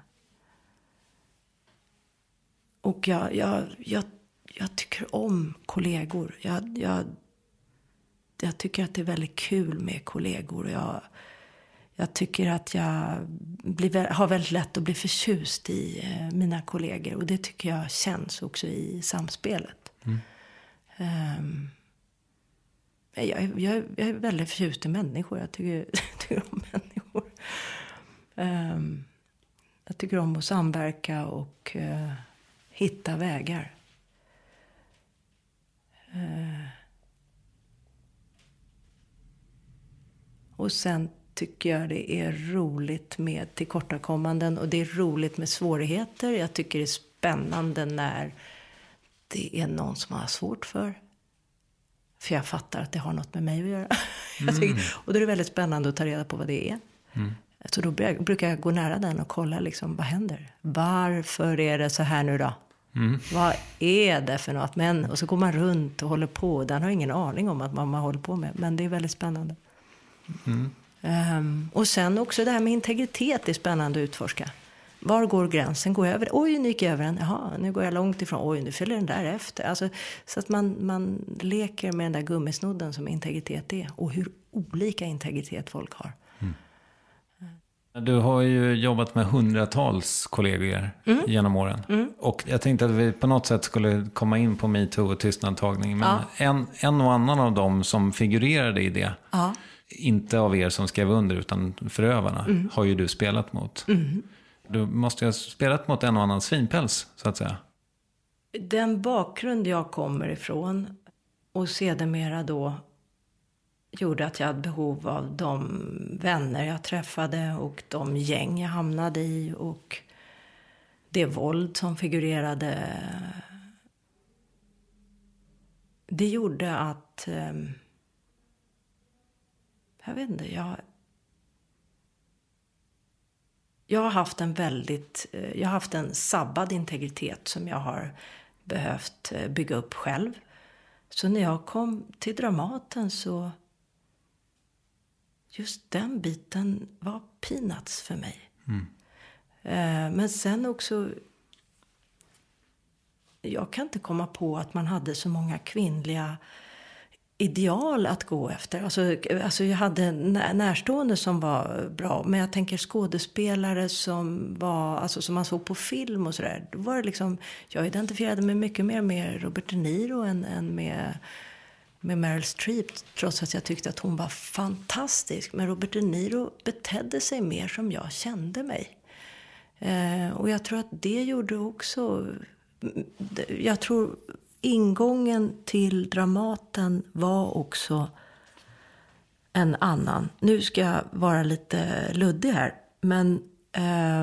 och jag, jag, jag, jag tycker om kollegor. Jag, jag, jag tycker att det är väldigt kul med kollegor. Jag, jag tycker att jag blir, har väldigt lätt att bli förtjust i eh, mina kollegor. Och det tycker jag känns också i samspelet. Mm. Um, jag, jag, jag är väldigt förtjust i människor. Jag tycker, tycker om människor. Um, jag tycker om att samverka och uh, hitta vägar. Uh, och sen tycker jag det är roligt med tillkortakommanden. Och det är roligt med svårigheter. Jag tycker det är spännande när det är någon som har svårt för. För jag fattar att det har något med mig att göra. Mm. jag tycker, och då är det väldigt spännande att ta reda på vad det är. Mm. Så då brukar jag gå nära den och kolla liksom, vad händer? Varför är det så här nu då? Mm. Vad är det för något? Men, och så går man runt och håller på. Den har ingen aning om att man håller på med. Men det är väldigt spännande. Mm. Um, och sen också det här med integritet är spännande att utforska. Var går gränsen? Går jag över? Oj, nu gick jag över den. Jaha, nu går jag långt ifrån. Oj, nu följer den där efter. Alltså, så att man, man leker med den där gummisnodden som integritet är. Och hur olika integritet folk har. Mm. Du har ju jobbat med hundratals kollegor mm. genom åren. Mm. Och jag tänkte att vi på något sätt skulle komma in på MeToo och tystnadtagning. Men ja. en, en och annan av dem som figurerade i det, ja. inte av er som skrev under utan förövarna, mm. har ju du spelat mot. Mm. Du måste ju ha spelat mot en och annan svinpäls, så att säga. Den bakgrund jag kommer ifrån och sedermera då gjorde att jag hade behov av de vänner jag träffade och de gäng jag hamnade i och det våld som figurerade. Det gjorde att jag vet inte, jag Jag har haft en väldigt, jag har haft en sabbad integritet som jag har behövt bygga upp själv. Så när jag kom till Dramaten så just den biten var peanuts för mig. Mm. Men sen också, jag kan inte komma på att man hade så många kvinnliga ideal att gå efter. Alltså, alltså jag hade närstående som var bra. Men jag tänker skådespelare som var, alltså som man såg på film och sådär. Då var det liksom, jag identifierade mig mycket mer med Robert De Niro än, än med, med Meryl Streep. Trots att jag tyckte att hon var fantastisk. Men Robert De Niro betedde sig mer som jag kände mig. Eh, och jag tror att det gjorde också, jag tror ingången till Dramaten var också en annan. Nu ska jag vara lite luddig här. Men eh,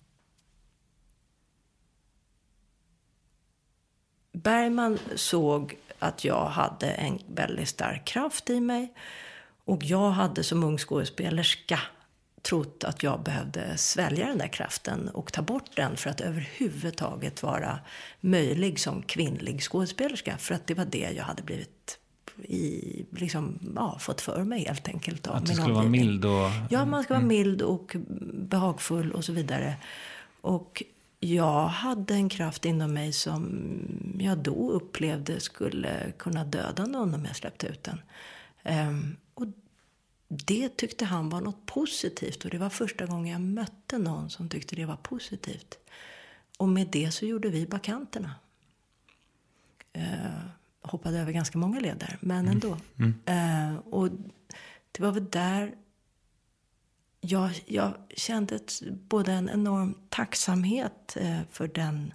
Bergman såg att jag hade en väldigt stark kraft i mig. Och jag hade som ung skådespelerska, trott att jag behövde svälja den där kraften och ta bort den för att överhuvudtaget vara möjlig som kvinnlig skådespelerska. För att det var det jag hade blivit i, liksom, ja, fått för mig helt enkelt. Av att du min skulle omgivning. vara mild och... Ja, man ska vara mm. mild och behagfull och så vidare. Och jag hade en kraft inom mig som jag då upplevde skulle kunna döda någon om jag släppte ut den. Um, och det tyckte han var något positivt. Och det var första gången jag mötte någon som tyckte det var positivt. Och med det så gjorde vi bakanterna. Uh, hoppade över ganska många led där, men mm. ändå. Mm. Uh, och det var väl där jag, jag kände ett, både en enorm tacksamhet uh, för den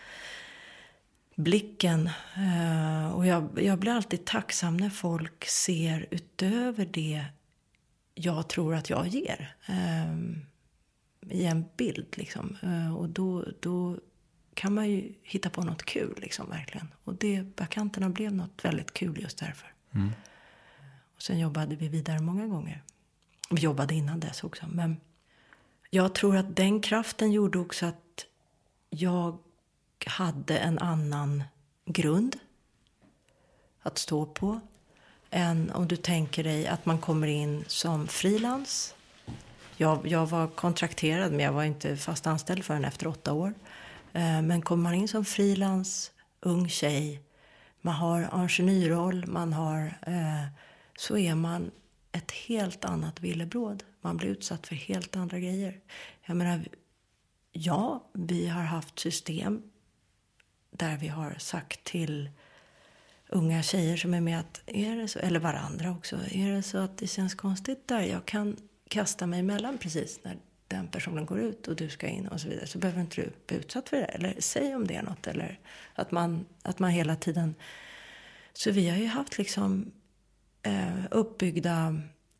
blicken. Uh, och jag, jag blir alltid tacksam när folk ser utöver det jag tror att jag ger. Uh, I en bild liksom. Uh, och då... då kan man ju hitta på något kul liksom, verkligen. Och det, bakanterna blev något väldigt kul just därför. Mm. Och sen jobbade vi vidare många gånger. Vi jobbade innan dess också. Men jag tror att den kraften gjorde också att jag hade en annan grund att stå på. Än om du tänker dig att man kommer in som frilans. Jag, jag var kontrakterad, men jag var inte fast anställd förrän efter åtta år. Men kommer man in som frilans, ung tjej, man har ingenjörroll, man har, eh, så är man ett helt annat villebråd. Man blir utsatt för helt andra grejer. Jag menar, ja, vi har haft system där vi har sagt till unga tjejer som är med att, är det så, eller varandra också, är det så att det känns konstigt där, jag kan kasta mig emellan precis när den personen går ut och du ska in och så vidare, så behöver inte du bli utsatt för det. Eller säg om det är något. Eller att man, att man hela tiden... Så vi har ju haft liksom eh, uppbyggda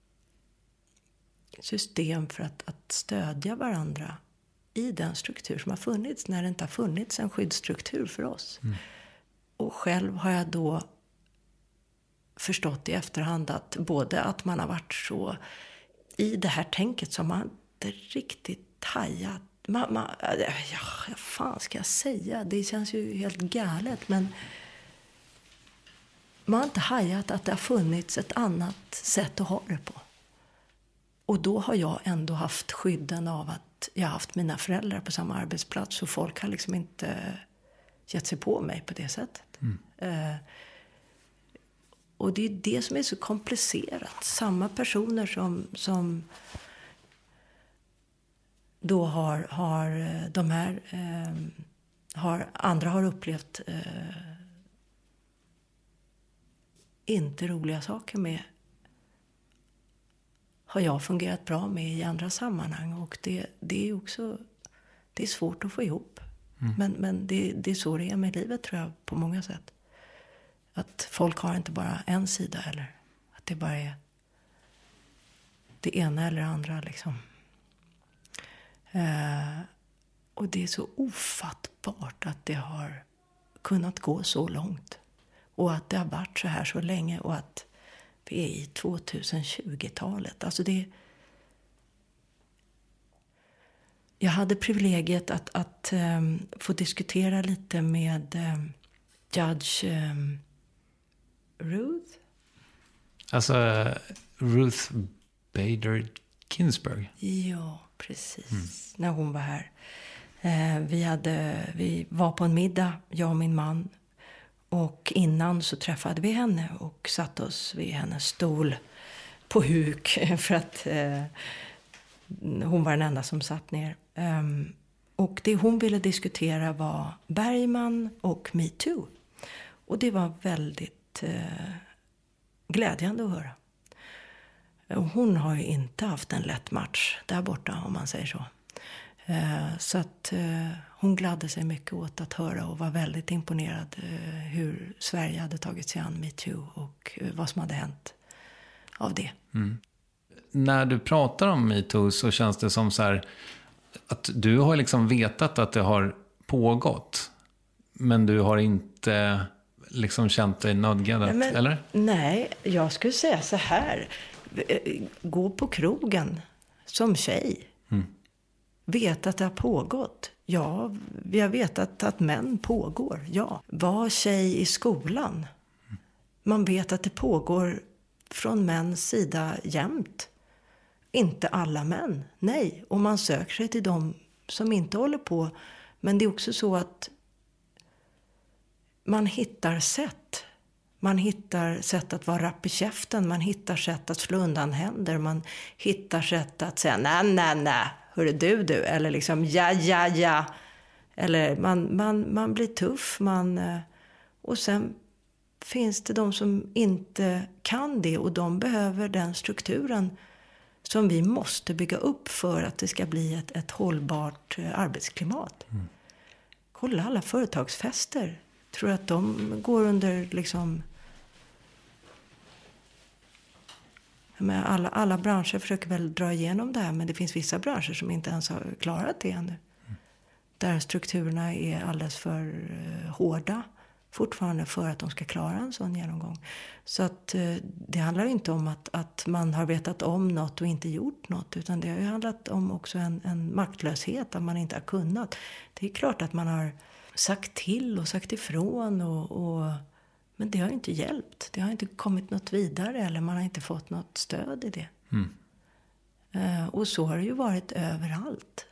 system för att, att stödja varandra i den struktur som har funnits när det inte har funnits en skyddsstruktur för oss. Mm. Och själv har jag då förstått i efterhand att både att man har varit så i det här tänket som man riktigt hajat. Man, man, ja, vad fan ska jag säga? Det känns ju helt galet, men man har inte hajat att det har funnits ett annat sätt att ha det på. Och då har jag ändå haft skydden av att jag har haft mina föräldrar på samma arbetsplats, så folk har liksom inte gett sig på mig på det sättet. Mm. Uh, och det är det som är så komplicerat. Samma personer som... som då har, har de här, eh, har, andra har upplevt eh, inte roliga saker med, har jag fungerat bra med i andra sammanhang. Och det, det är också, det är svårt att få ihop. Mm. Men, men det, det är så det är med livet, tror jag, på många sätt. Att folk har inte bara en sida, eller att det bara är det ena eller andra liksom. Uh, och det är så ofattbart att det har kunnat gå så långt. Och att det har varit så här så länge. Och att vi är i tjugohundratjugotalet. Alltså det... Jag hade privilegiet att, att um, få diskutera lite med um, Judge um, Ruth. Alltså uh, Ruth Bader Ginsburg. Ja, precis. Mm. När hon var här. Eh, vi, hade, vi var på en middag, jag och min man. Och innan så träffade vi henne och satte oss vid hennes stol på huk. För att eh, hon var den enda som satt ner. Um, och det hon ville diskutera var Bergman och Me Too. Och det var väldigt eh, glädjande att höra. Hon har ju inte haft en lätt match där borta, om man säger så. Eh, så att eh, hon gladde sig mycket åt att höra och var väldigt imponerad eh, hur Sverige hade tagit sig an Me Too och eh, vad som hade hänt av det. Mm. När du pratar om Me Too så känns det som så här att du har liksom vetat att det har pågått, men du har inte liksom känt dig nödgad, nej, men, eller? Nej, jag skulle säga så här. Gå på krogen som tjej mm. vet att det har pågått. Ja, vi har vetat att män pågår. Ja, var tjej i skolan. Man vet att det pågår från mäns sida jämt. Inte alla män, nej. Och man söker sig till dem som inte håller på. Men det är också så att man hittar sätt. Man hittar sätt att vara rapp i käften. Man hittar sätt att slå undan händer. Man hittar sätt att säga nej, nej, nej. Hörru du, du. Eller liksom ja, ja, ja. Eller man, man, man blir tuff. Man, och sen finns det de som inte kan det. Och de behöver den strukturen som vi måste bygga upp för att det ska bli ett, ett hållbart arbetsklimat. Mm. Kolla alla företagsfester. Tror att de går under liksom... Men alla, alla branscher försöker väl dra igenom det här, men det finns vissa branscher som inte ens har klarat det ännu. Mm. Där strukturerna är alldeles för uh, hårda fortfarande för att de ska klara en sån genomgång. Så att uh, det handlar inte om att, att man har vetat om något och inte gjort något, utan det har ju handlat om också en, en maktlöshet, att man inte har kunnat. Det är klart att man har sagt till och sagt ifrån och... och men det har inte hjälpt. Det har inte kommit något vidare eller man har inte fått något stöd i det. Mm. Uh, och så har det ju varit överallt.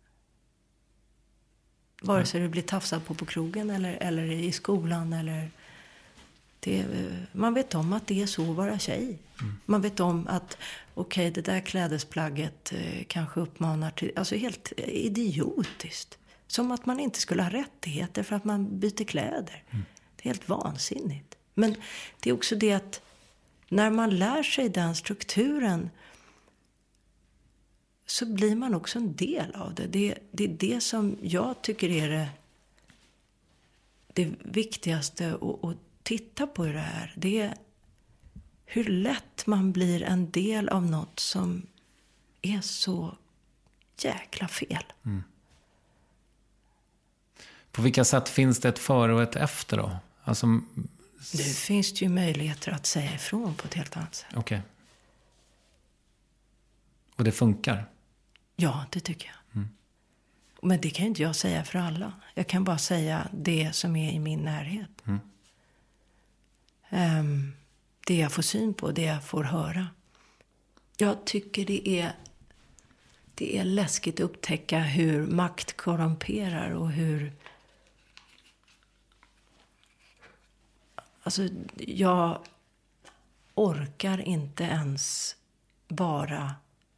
Vare sig du blir tafsad på på krogen eller, eller i skolan. Eller det, uh, man vet om att det är så att vara tjej. Mm. Man vet om att okej, okay, det där klädesplagget uh, kanske uppmanar till... Alltså helt idiotiskt. Som att man inte skulle ha rättigheter för att man byter kläder. Mm. Det är helt vansinnigt. Men det är också det att när man lär sig den strukturen så blir man också en del av det. Det, det är det som jag tycker är det, det viktigaste att, att titta på i det här. Det är hur lätt man blir en del av något som är så jäkla fel. Mm. På vilka sätt finns det ett före och ett efter då? Alltså... Nu finns det ju möjligheter att säga ifrån på ett helt annat sätt. Okej. Okay. Och det funkar? Ja, det tycker jag. Mm. Men det kan inte jag säga för alla. Jag kan bara säga det som är i min närhet. Mm. Um, det jag får syn på, det jag får höra. Jag tycker det är, det är läskigt att upptäcka hur makt korrumperar och hur... Alltså, jag orkar inte ens vara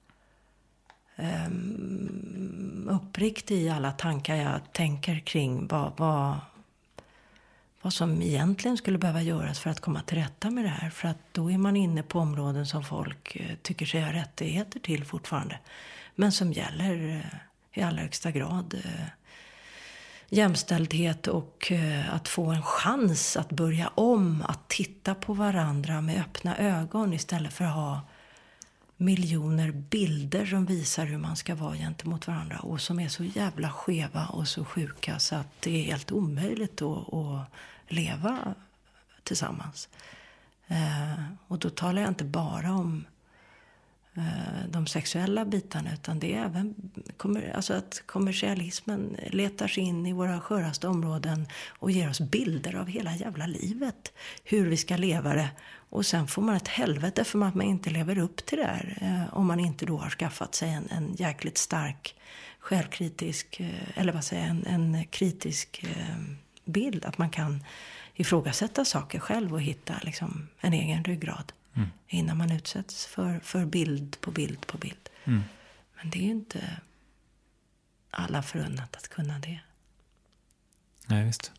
um, uppriktig i alla tankar jag tänker kring vad, vad, vad som egentligen skulle behöva göras för att komma till rätta med det här. För att då är man inne på områden som folk uh, tycker sig ha rättigheter till fortfarande. Men som gäller uh, i allra högsta grad... Uh, jämställdhet och uh, att få en chans att börja om, att titta på varandra med öppna ögon istället för att ha miljoner bilder som visar hur man ska vara gentemot varandra och som är så jävla skeva och så sjuka så att det är helt omöjligt att, att leva tillsammans. Uh, och då talar jag inte bara om de sexuella bitarna, utan det är även alltså att kommersialismen letar sig in i våra sköraste områden och ger oss bilder av hela jävla livet, hur vi ska leva det, och sen får man ett helvete för att man inte lever upp till det här om man inte då har skaffat sig en, en jäkligt stark självkritisk eller vad säger en, en kritisk bild, att man kan ifrågasätta saker själv och hitta liksom en egen ryggrad. Mm. Innan man utsätts för, för bild på bild på bild. Mm. Men det är ju inte alla förunnat att kunna det. Nej, visst.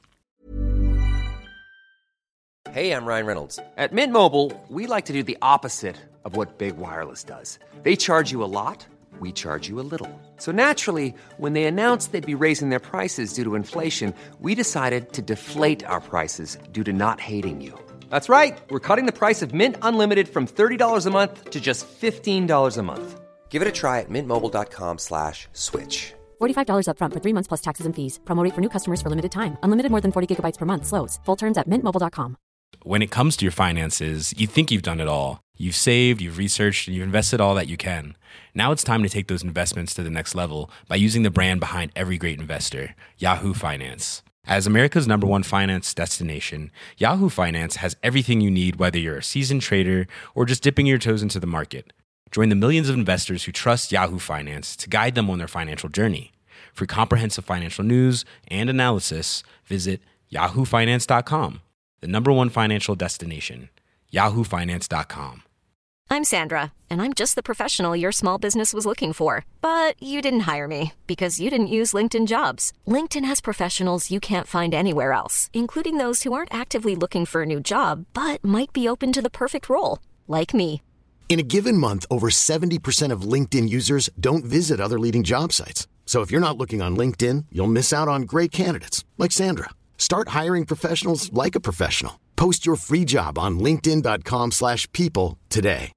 Hey, I'm Ryan Reynolds. At Mint Mobile, we like to do the opposite of what Big Wireless does. They charge you a lot, we charge you a little. So naturally, when they announced they'd be raising their prices due to inflation, we decided to deflate our prices due to not hating you. That's right. We're cutting the price of Mint Unlimited from thirty dollars a month to just fifteen dollars a month. Give it a try at mintmobile.com slash switch. forty-five dollars up front for three months plus taxes and fees. Promo rate for new customers for limited time. Unlimited more than forty gigabytes per month slows. Full terms at mint mobile dot com. When it comes to your finances, you think you've done it all. You've saved, you've researched, and you've invested all that you can. Now it's time to take those investments to the next level by using the brand behind every great investor, Yahoo Finance. As America's number one finance destination, Yahoo Finance has everything you need, whether you're a seasoned trader or just dipping your toes into the market. Join the millions of investors who trust Yahoo Finance to guide them on their financial journey. For comprehensive financial news and analysis, visit yahoo finance dot com, the number one financial destination, yahoo finance dot com. I'm Sandra, and I'm just the professional your small business was looking for. But you didn't hire me because you didn't use LinkedIn Jobs. LinkedIn has professionals you can't find anywhere else, including those who aren't actively looking for a new job, but might be open to the perfect role, like me. In a given month, over seventy percent of LinkedIn users don't visit other leading job sites. So if you're not looking on LinkedIn, you'll miss out on great candidates like Sandra. Start hiring professionals like a professional. Post your free job on linkedin dot com slash people today.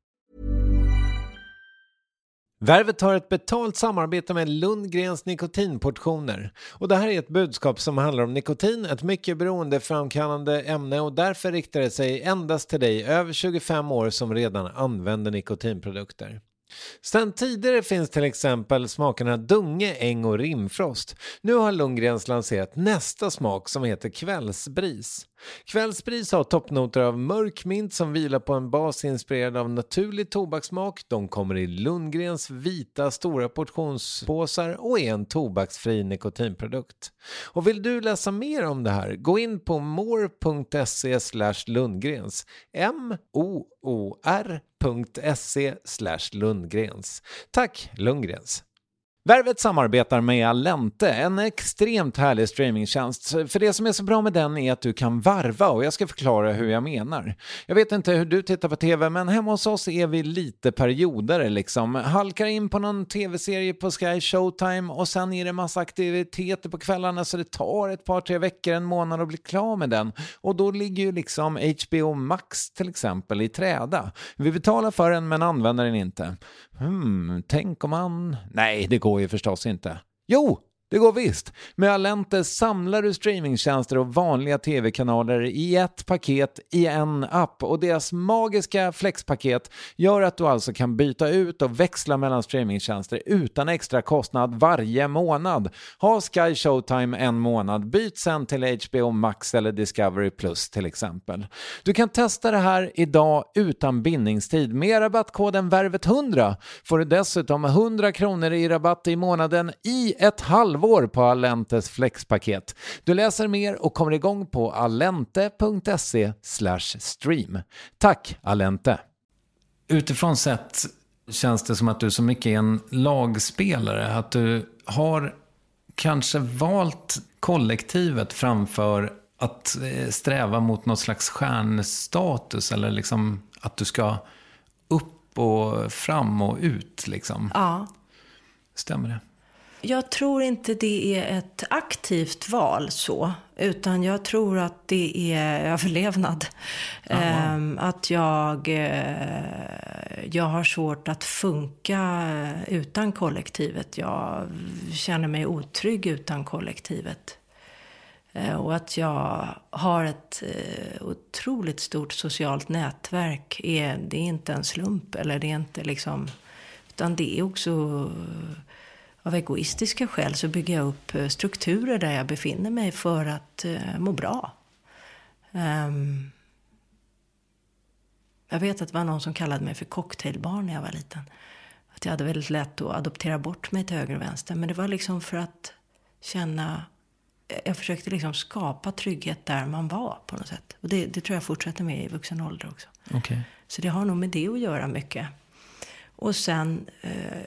Värvet har ett betalt samarbete med Lundgrens nikotinportioner. Och det här är ett budskap som handlar om nikotin, ett mycket beroendeframkallande ämne, och därför riktar det sig endast till dig över tjugofem år som redan använder nikotinprodukter. Sedan tidigare finns till exempel smakerna Dunge, Äng och Rimfrost. Nu har Lundgrens lanserat nästa smak som heter Kvällsbris. Kvällsbris har toppnoter av mörk mint som vilar på en bas inspirerad av naturlig tobakssmak. De kommer i Lundgrens vita stora portionspåsar och är en tobaksfri nikotinprodukt. Och vill du läsa mer om det här, gå in på more punkt se slash Lundgrens. M O O R punkt se slash Lundgrens. Tack Lundgrens. Värvet samarbetar med Allente, en extremt härlig streamingtjänst. För det som är så bra med den är att du kan varva, och jag ska förklara hur jag menar. Jag vet inte hur du tittar på tv, men hemma hos oss är vi lite perioder liksom. Halkar in på någon tv-serie på Sky Showtime och sen är det massa aktiviteter på kvällarna, så det tar ett par, tre veckor, en månad att bli klar med den. Och då ligger ju liksom H B O Max till exempel i träda. Vi betalar för den men använder den inte. Hmm, tänk om man... Nej, det går ju förstås inte. Jo, det går visst. Med Allente samlar du streamingtjänster och vanliga tv-kanaler i ett paket i en app. Och deras magiska flexpaket gör att du alltså kan byta ut och växla mellan streamingtjänster utan extra kostnad varje månad. Ha Sky Showtime en månad, byt sen till H B O Max eller Discovery Plus till exempel. Du kan testa det här idag utan bindningstid. Med rabattkoden värvet hundra får du dessutom hundra kronor i rabatt i månaden i ett halvår på Allentes flexpaket. Du läser mer och kommer igång på allente punkt se slash stream. Tack Allente! Utifrån sett känns det som att du så mycket är en lagspelare. Att du har kanske valt kollektivet framför att sträva mot något slags stjärnstatus, eller liksom att du ska upp och fram och ut liksom. Ja. Stämmer det? Jag tror inte det är ett aktivt val så, utan jag tror att det är överlevnad. Oh, wow. ehm, att jag, eh, jag har svårt att funka utan kollektivet. Jag känner mig otrygg utan kollektivet. Eh, och att jag har ett eh, otroligt stort socialt nätverk, är, det är inte en slump, eller det är inte liksom, utan det är också... Av egoistiska skäl så bygger jag upp strukturer där jag befinner mig för att uh, må bra. Um, jag vet att det var någon som kallade mig för cocktailbarn när jag var liten. Att jag hade väldigt lätt att adoptera bort mig till höger och vänster. Men det var liksom för att känna... Jag försökte liksom skapa trygghet där man var på något sätt. Och det, det tror jag fortsätter med i vuxen ålder också. Okay. Så det har nog med det att göra mycket. Och sen... Uh,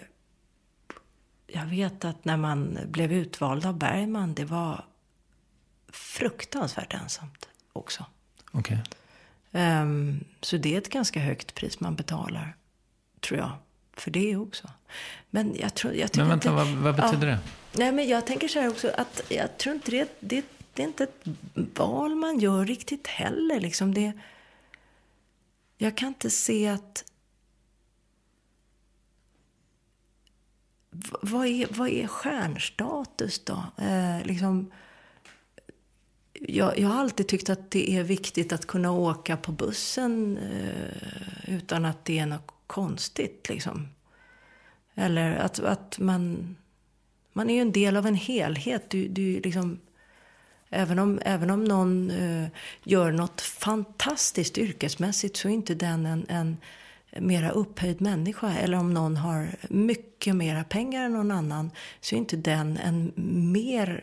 Jag vet att när man blev utvald av Bergman, det var fruktansvärt ensamt också. Okay. Um, så det är ett ganska högt pris man betalar, tror jag, för det också. Men jag tror... Jag men vänta, inte, vad, vad betyder ja, det? Nej, men jag tänker så här också, att jag tror inte det, det, det är inte ett val man gör riktigt heller. Liksom det, jag kan inte se att... Vad är, vad är stjärnstatus då? Eh, liksom, jag, jag har alltid tyckt att det är viktigt att kunna åka på bussen eh, utan att det är något konstigt liksom. Eller att, att man, man är ju en del av en helhet. Du, du liksom, även, om, även om någon eh, gör något fantastiskt yrkesmässigt så är inte den en, en mera upphöjd människa. Eller om någon har mycket mera pengar än någon annan så är inte den en mer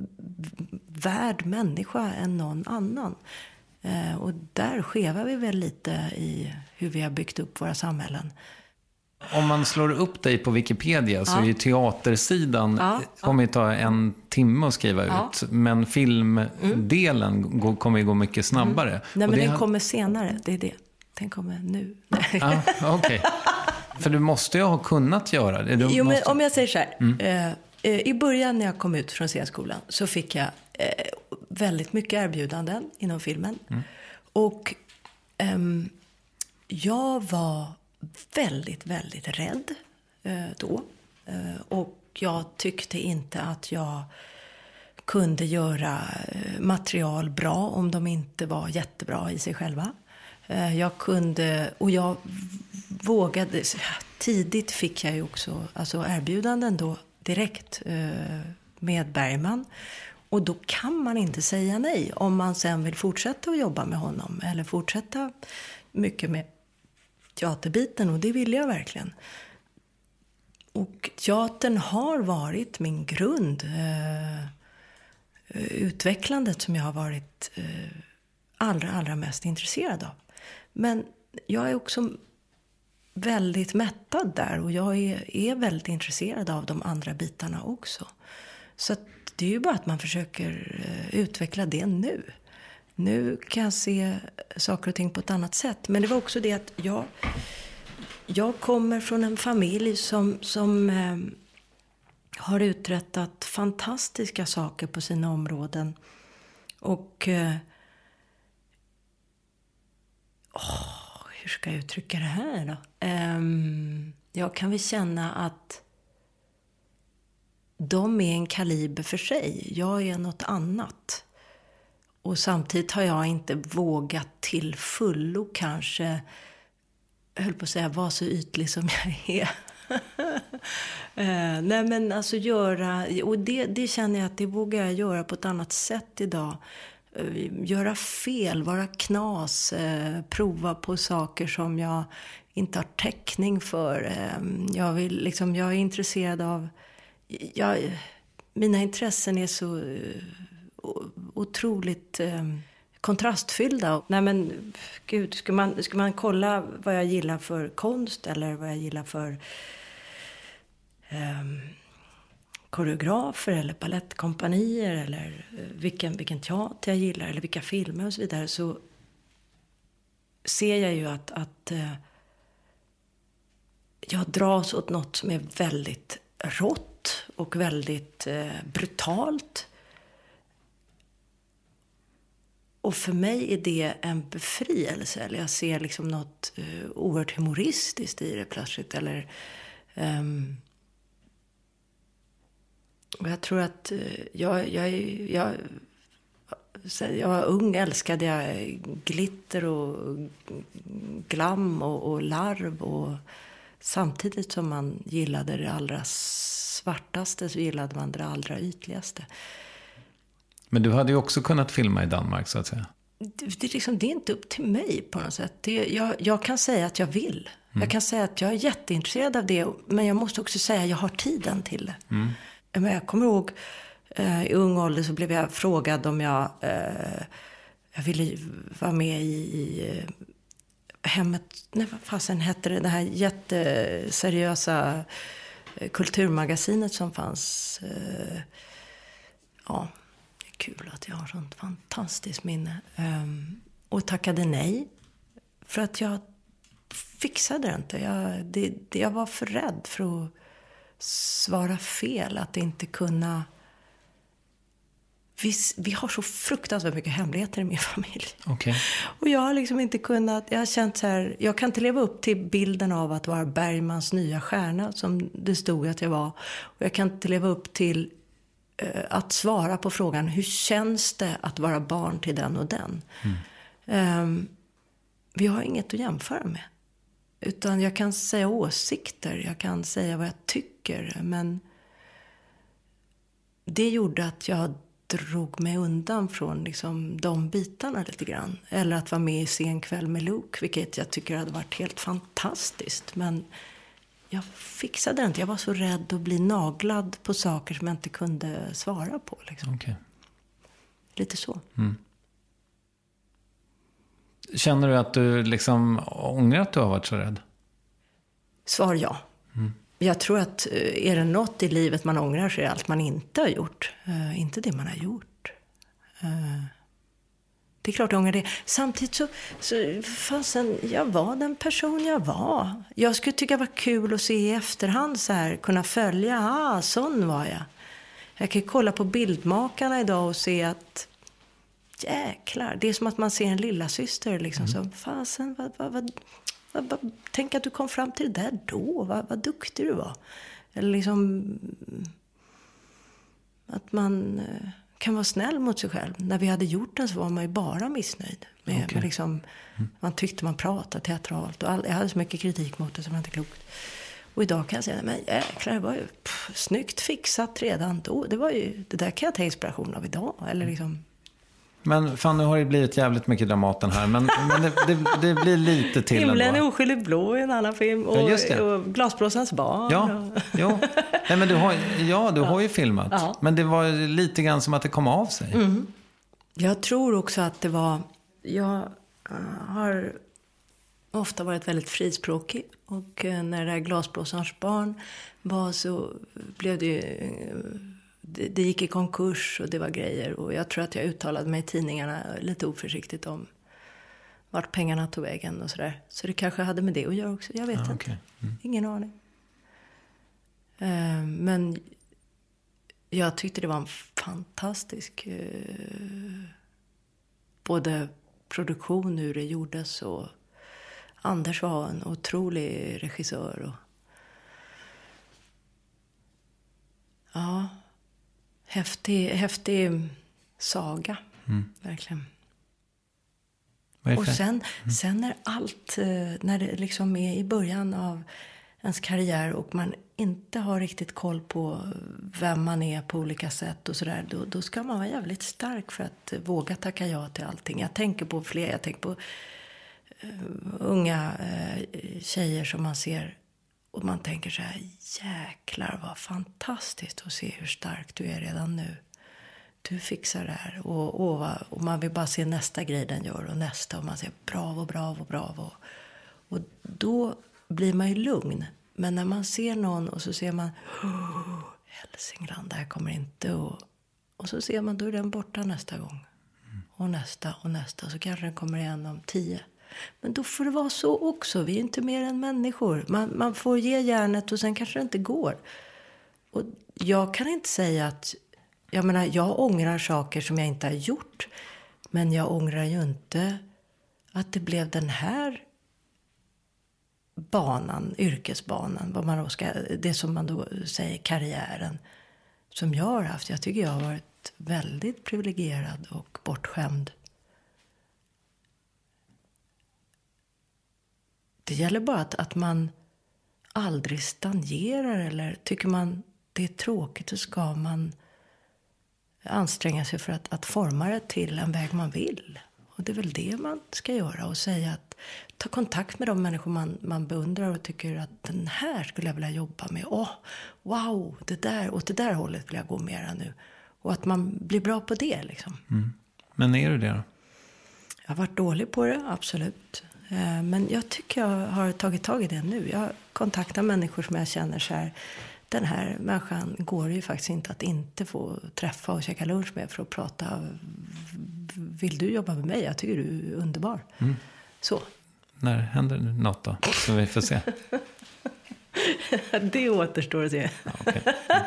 värd människa än någon annan. Eh, och där skevar vi väl lite i hur vi har byggt upp våra samhällen. Om man slår upp dig på Wikipedia så ja. är ju teatersidan, ja, kommer ju ta en timme att skriva ja. ut. Men filmdelen mm. går, kommer ju gå mycket snabbare. Mm. Nej, men det den har... kommer senare, det är det. Den kommer nu. Ja, okej. Okay. För du måste ju ha kunnat göra det. Du jo, måste... men om jag säger så här. Mm. Eh, eh, I början när jag kom ut från scenskolan så fick jag eh, väldigt mycket erbjudanden inom filmen. Mm. Och ehm, jag var väldigt, väldigt rädd eh, då. Eh, och jag tyckte inte att jag kunde göra eh, material bra om de inte var jättebra i sig själva. Eh, jag kunde, och jag vågade, tidigt fick jag ju också alltså erbjudanden då direkt eh, med Bergman. Och då kan man inte säga nej om man sen vill fortsätta att jobba med honom eller fortsätta mycket med teaterbiten, och det ville jag verkligen. Och teatern har varit min grund. Eh, utvecklandet som jag har varit eh, allra, allra mest intresserad av. Men jag är också väldigt mättad där, och jag är, är väldigt intresserad av de andra bitarna också. Så att det är ju bara att man försöker eh, utveckla det nu. Nu kan jag se saker och ting på ett annat sätt. Men det var också det att jag, jag kommer från en familj som, som eh, har uträttat fantastiska saker på sina områden. Och eh, åh, hur ska jag uttrycka det här då? Eh, jag kan väl känna att de är en kaliber för sig. Jag är något annat. Och samtidigt har jag inte vågat till fullo kanske, jag höll på att säga, vara så ytlig som jag är. eh, nej men alltså göra, och det, det känner jag att det vågar jag göra på ett annat sätt idag. Eh, göra fel, vara knas, eh, prova på saker som jag inte har täckning för. Eh, jag, vill, liksom, jag är intresserad av, jag, mina intressen är så... Eh, otroligt eh, kontrastfyllda. Nej men gud, ska man, ska man kolla vad jag gillar för konst eller vad jag gillar för eh, koreografer eller ballettkompanier eller eh, vilken, vilken teater jag gillar eller vilka filmer och så vidare, så ser jag ju att, att eh, jag dras åt något som är väldigt rått och väldigt eh, brutalt. Och för mig är det en befrielse. Eller jag ser liksom något uh, oerhört humoristiskt i det plötsligt. Eller, um, och jag tror att uh, jag, jag, jag, jag, jag var ung, älskade jag glitter och glam och, och larv. Och samtidigt som man gillade det allra svartaste så gillade man det allra ytligaste. Men du hade ju också kunnat filma i Danmark så att säga. Det, det, liksom, det är inte upp till mig på något sätt. Det, jag, jag kan säga att jag vill. Mm. Jag kan säga att jag är jätteintresserad av det. Men jag måste också säga att jag har tiden till det. Mm. Men jag kommer ihåg eh, i ung ålder så blev jag frågad om jag, eh, jag ville vara med i, i eh, hemmet. Nej, vad fasen hette det? Det här jätteseriösa eh, kulturmagasinet som fanns. Eh, ja... Kul att jag har sånt fantastiskt minne. Um, och tackade nej. För att jag fixade det inte. Jag, det, det, jag var för rädd för att svara fel. Att inte kunna... Vi, vi har så fruktansvärt mycket hemligheter i min familj. Okay. Och jag har liksom inte kunnat... Jag har känt så här... Jag kan inte leva upp till bilden av att vara Bergmans nya stjärna. Som det stod att jag var. Och jag kan inte leva upp till... att svara på frågan, hur känns det att vara barn till den och den? Mm. Um, vi har inget att jämföra med. Utan jag kan säga åsikter, jag kan säga vad jag tycker. Men det gjorde att jag drog mig undan från liksom de bitarna lite grann. Eller att vara med i Sen kväll med Luke, vilket jag tycker hade varit helt fantastiskt. Men jag fixade det inte. Jag var så rädd att bli naglad på saker som jag inte kunde svara på. Liksom. Okay. Lite så. Mm. Känner du att du liksom ångrar att du har varit så rädd? Svar ja. Mm. Jag tror att är det något i livet man ångrar så är det allt man inte har gjort. Uh, inte det man har gjort. Uh, det är klart jag ångrar det. Samtidigt så, så fasen, jag var den person jag var. Jag skulle tycka det var kul att se i efterhand så här, kunna följa, ah, sån var jag. Jag kan kolla på bildmakarna idag och se att jäklar, det är som att man ser en lilla syster liksom, mm. som fasen, vad, vad, vad, vad, vad, tänk att du kom fram till det där då, vad, vad duktig du var. Eller liksom att man kan vara snäll mot sig själv. När vi hade gjort den så var man ju bara missnöjd med, okay. med liksom, mm. man tyckte man pratade teatralt och all, jag hade så mycket kritik mot det som var inte klokt. Och idag kan jag säga, men jäklar, det var ju pff, snyggt fixat redan då. Det var ju, det där kan jag ta inspiration av idag, eller liksom. Men fan, nu har det blivit jävligt mycket Dramaten här. Men, men det, det, det blir lite till ändå. Himlen är oskyldigt blå i en annan film. Och, ja, och Glasblåsarens barn. Ja, ja. Nej, men du har, ja, du ja. har ju filmat. Ja. Men det var lite grann som att det kom av sig. Mm. Jag tror också att det var... Jag har ofta varit väldigt frispråkig. Och när det här Glasblåsarens barn var så blev det ju... Det, det gick i konkurs och det var grejer. Och jag tror att jag uttalade mig i tidningarna lite oförsiktigt om vart pengarna tog vägen och sådär. Så det kanske hade med det att göra också. Jag vet ah, inte. Okay. Mm. Ingen aning. Uh, men jag tyckte det var en fantastisk uh, både produktion, hur det gjordes, och Anders var en otrolig regissör. Och, ja... Häftig, häftig saga, mm. verkligen. Och sen, mm. sen när allt, när det liksom är i början av ens karriär och man inte har riktigt koll på vem man är på olika sätt och sådär, då, då ska man vara jävligt stark för att våga tacka ja till allting. Jag tänker på fler, jag tänker på uh, unga uh, tjejer som man ser. Och man tänker så här, jäklar vad fantastiskt att se hur stark du är redan nu. Du fixar det här. Och, och, och man vill bara se nästa grej den gör och nästa. Och man säger bravo, bravo, bravo. Och då blir man ju lugn. Men när man ser någon och så ser man, oh, Hälsingland, det här kommer inte. Och, och så ser man, då är den borta nästa gång. Mm. Och nästa och nästa. Så kanske den kommer igen om tio. Men då får det vara så också. Vi är inte mer än människor. Man, man får ge järnet och sen kanske det inte går. Och jag kan inte säga att... Jag menar, jag ångrar saker som jag inte har gjort. Men jag ångrar ju inte att det blev den här banan, yrkesbanan. Vad man då ska, det som man då säger karriären. Som jag har haft. Jag tycker jag har varit väldigt privilegierad och bortskämd. Det gäller bara att, att man aldrig stagnerar, eller tycker man det är tråkigt så ska man anstränga sig för att, att forma det till en väg man vill. Och det är väl det man ska göra, och säga att ta kontakt med de människor man, man beundrar och tycker att den här skulle jag vilja jobba med. Åh, wow, det där, åt det där hållet vill jag gå mera nu. Och att man blir bra på det liksom. Mm. Men är du det då? Jag har varit dålig på det, absolut. Men jag tycker jag har tagit tag i det nu. Jag kontaktar människor som jag känner så här. Den här människan går ju faktiskt inte att inte få träffa och käka lunch med för att prata. Vill du jobba med mig? Jag tycker du är underbar. Mm. Så. När händer något då? Så vi får se. Det återstår att se. Ja, okay. Mm.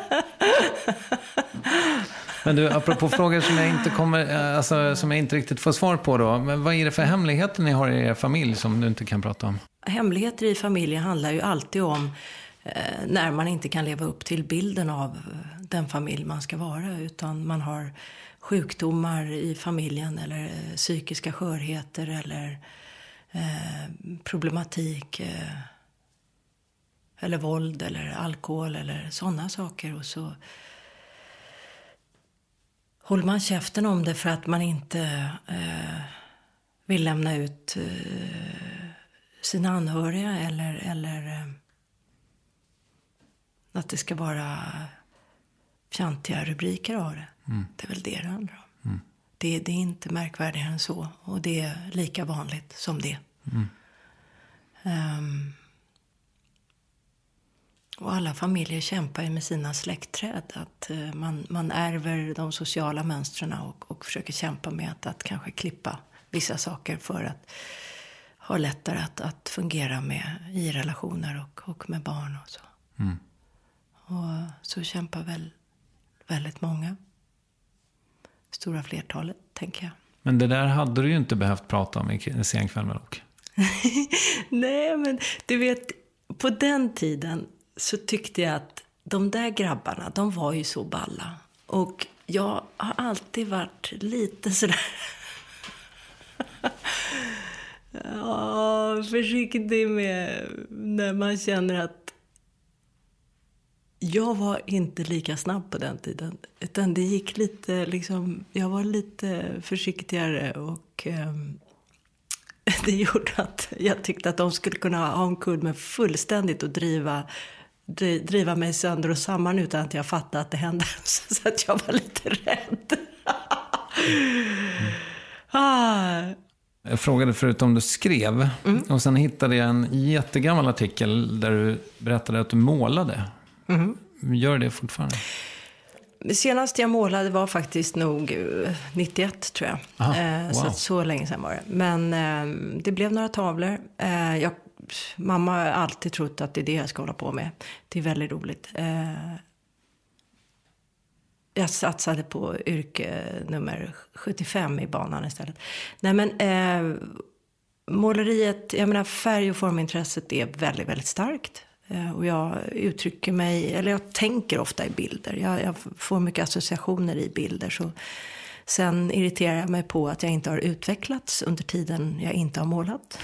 Men du, apropå frågor som jag inte kommer, alltså, som jag inte riktigt får svar på då. Men vad är det för hemligheter ni har i er familj som du inte kan prata om? Hemligheter i familjen handlar ju alltid om eh, när man inte kan leva upp till bilden av den familj man ska vara, utan man har sjukdomar i familjen eller eh, psykiska skörheter eller eh, problematik eh, eller våld eller alkohol eller sådana saker, och så håller man käften om det för att man inte eh, vill lämna ut eh, sina anhöriga eller, eller eh, att det ska vara fjantiga rubriker av det. Mm. Det är väl det det handlar om. Mm. Det, det är inte märkvärdigare än så, och det är lika vanligt som det. Mm. Um, och alla familjer kämpar ju med sina släktträd. Att uh, man, man ärver de sociala mönstren och, och försöker kämpa med att, att kanske klippa vissa saker för att ha lättare att, att fungera med i relationer och, och med barn och så. Mm. Och så kämpar väl väldigt många. Stora flertalet, tänker jag. Men det där hade du ju inte behövt prata om i sen kväll med Lock. Nej, men du vet, på den tiden så tyckte jag att de där grabbarna, de var ju så balla. Och jag har alltid varit lite sådär ja, försiktig med när man känner att jag var inte lika snabb på den tiden. Utan det gick lite, liksom, jag var lite försiktigare och um, det gjorde att jag tyckte att de skulle kunna ha en kull med fullständigt och driva, driva mig sönder och samman utan att jag fattade att det hände. Så att jag var lite rädd. mm. ah. Jag frågade förut om du skrev. Mm. Och sen hittade jag en jättegammal artikel där du berättade att du målade. Mm. Gör det fortfarande? Senast jag målade var faktiskt nog nittioett, tror jag. Aha, eh, wow. Så, så länge sedan var det. Men eh, det blev några tavlor. Eh, jag, mamma har alltid trott att det är det jag ska hålla på med. Det är väldigt roligt. Eh, jag satsade på yrke nummer sjuttiofem i banan istället. Nej, men eh, måleriet, jag menar färg- och formintresset är väldigt, väldigt starkt. Och jag uttrycker mig, eller jag tänker ofta i bilder. Jag, jag får mycket associationer i bilder. Så sen irriterar jag mig på att jag inte har utvecklats under tiden jag inte har målat.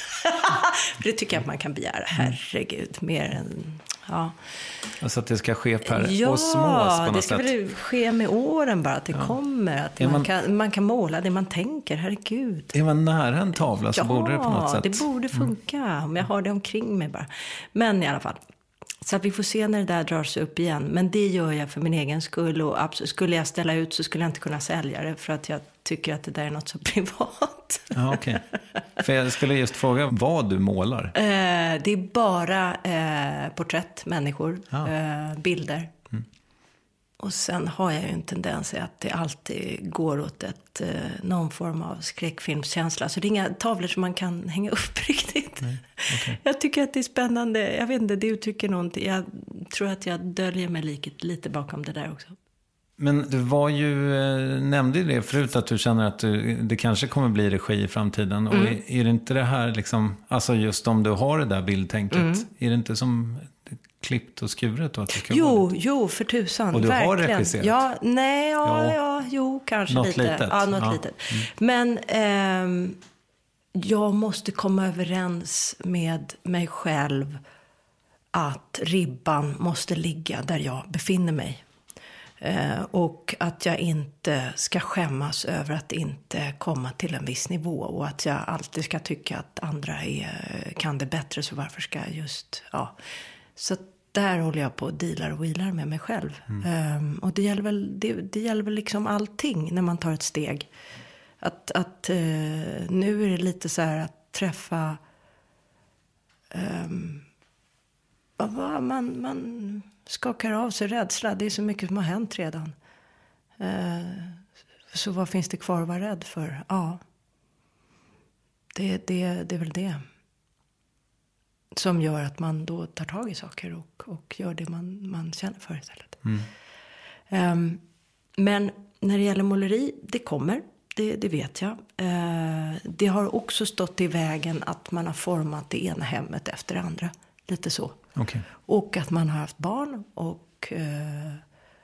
För det tycker jag att man kan begära. Herregud, mer än... Ja. Alltså att det ska ske per ja, osmos på något sätt. Ja, det ska väl ske med åren bara. Att det ja. kommer. Att man, man, kan, man kan måla det man tänker. Herregud. Är man nära en tavla så ja, borde det på något sätt. Ja, det borde funka. Mm. Om jag har det omkring mig bara. Men i alla fall. Så att vi får se när det där drar sig upp igen. Men det gör jag för min egen skull. Och absolut, skulle jag ställa ut så skulle jag inte kunna sälja det. För att jag tycker att det där är något så privat. Ja, okej. Okay. För jag skulle just fråga vad du målar. Eh, det är bara eh, porträtt, människor, ja. eh, bilder. Mm. Och sen har jag ju en tendens att det alltid går åt ett, eh, någon form av skräckfilmskänsla. Så det är inga tavlor som man kan hänga upp riktigt. Nej, okay. Jag tycker att det är spännande. Jag vet inte, det uttrycker någonting. Jag tror att jag döljer mig lite, lite bakom det där också. Men du var ju, nämnde det förut att du känner att du, det kanske kommer bli regi i framtiden. Mm. Och är, är det inte det här liksom, alltså just om du har det där bildtänket, mm. är det inte som klippt och skuret då? Att det ska jo, vara? jo, för tusan. Och du verkligen. har regisserat? Ja, nej, ja, ja, ja jo, kanske något lite. Litet. Ja, något ja. litet. Mm. Men ehm, jag måste komma överens med mig själv att ribban måste ligga där jag befinner mig. Eh, och att jag inte ska skämmas över att inte komma till en viss nivå. Och att jag alltid ska tycka att andra är, kan det bättre, så varför ska jag just... Ja. Så där håller jag på och dealar och wheelar med mig själv. Mm. Um, och det gäller, väl, det, det gäller väl liksom allting när man tar ett steg. Att, att uh, nu är det lite så här att träffa... Um, man... man skakar av sig rädsla. Det är så mycket som har hänt redan. Eh, så vad finns det kvar att vara rädd för? Ja. Det, det, det är väl det. Som gör att man då tar tag i saker. Och, och gör det man, man känner för istället. Mm. Eh, men när det gäller måleri. Det kommer. Det, det vet jag. Eh, det har också stått i vägen att man har format det ena hemmet efter det andra. Lite så. Okay. Och att man har haft barn och eh,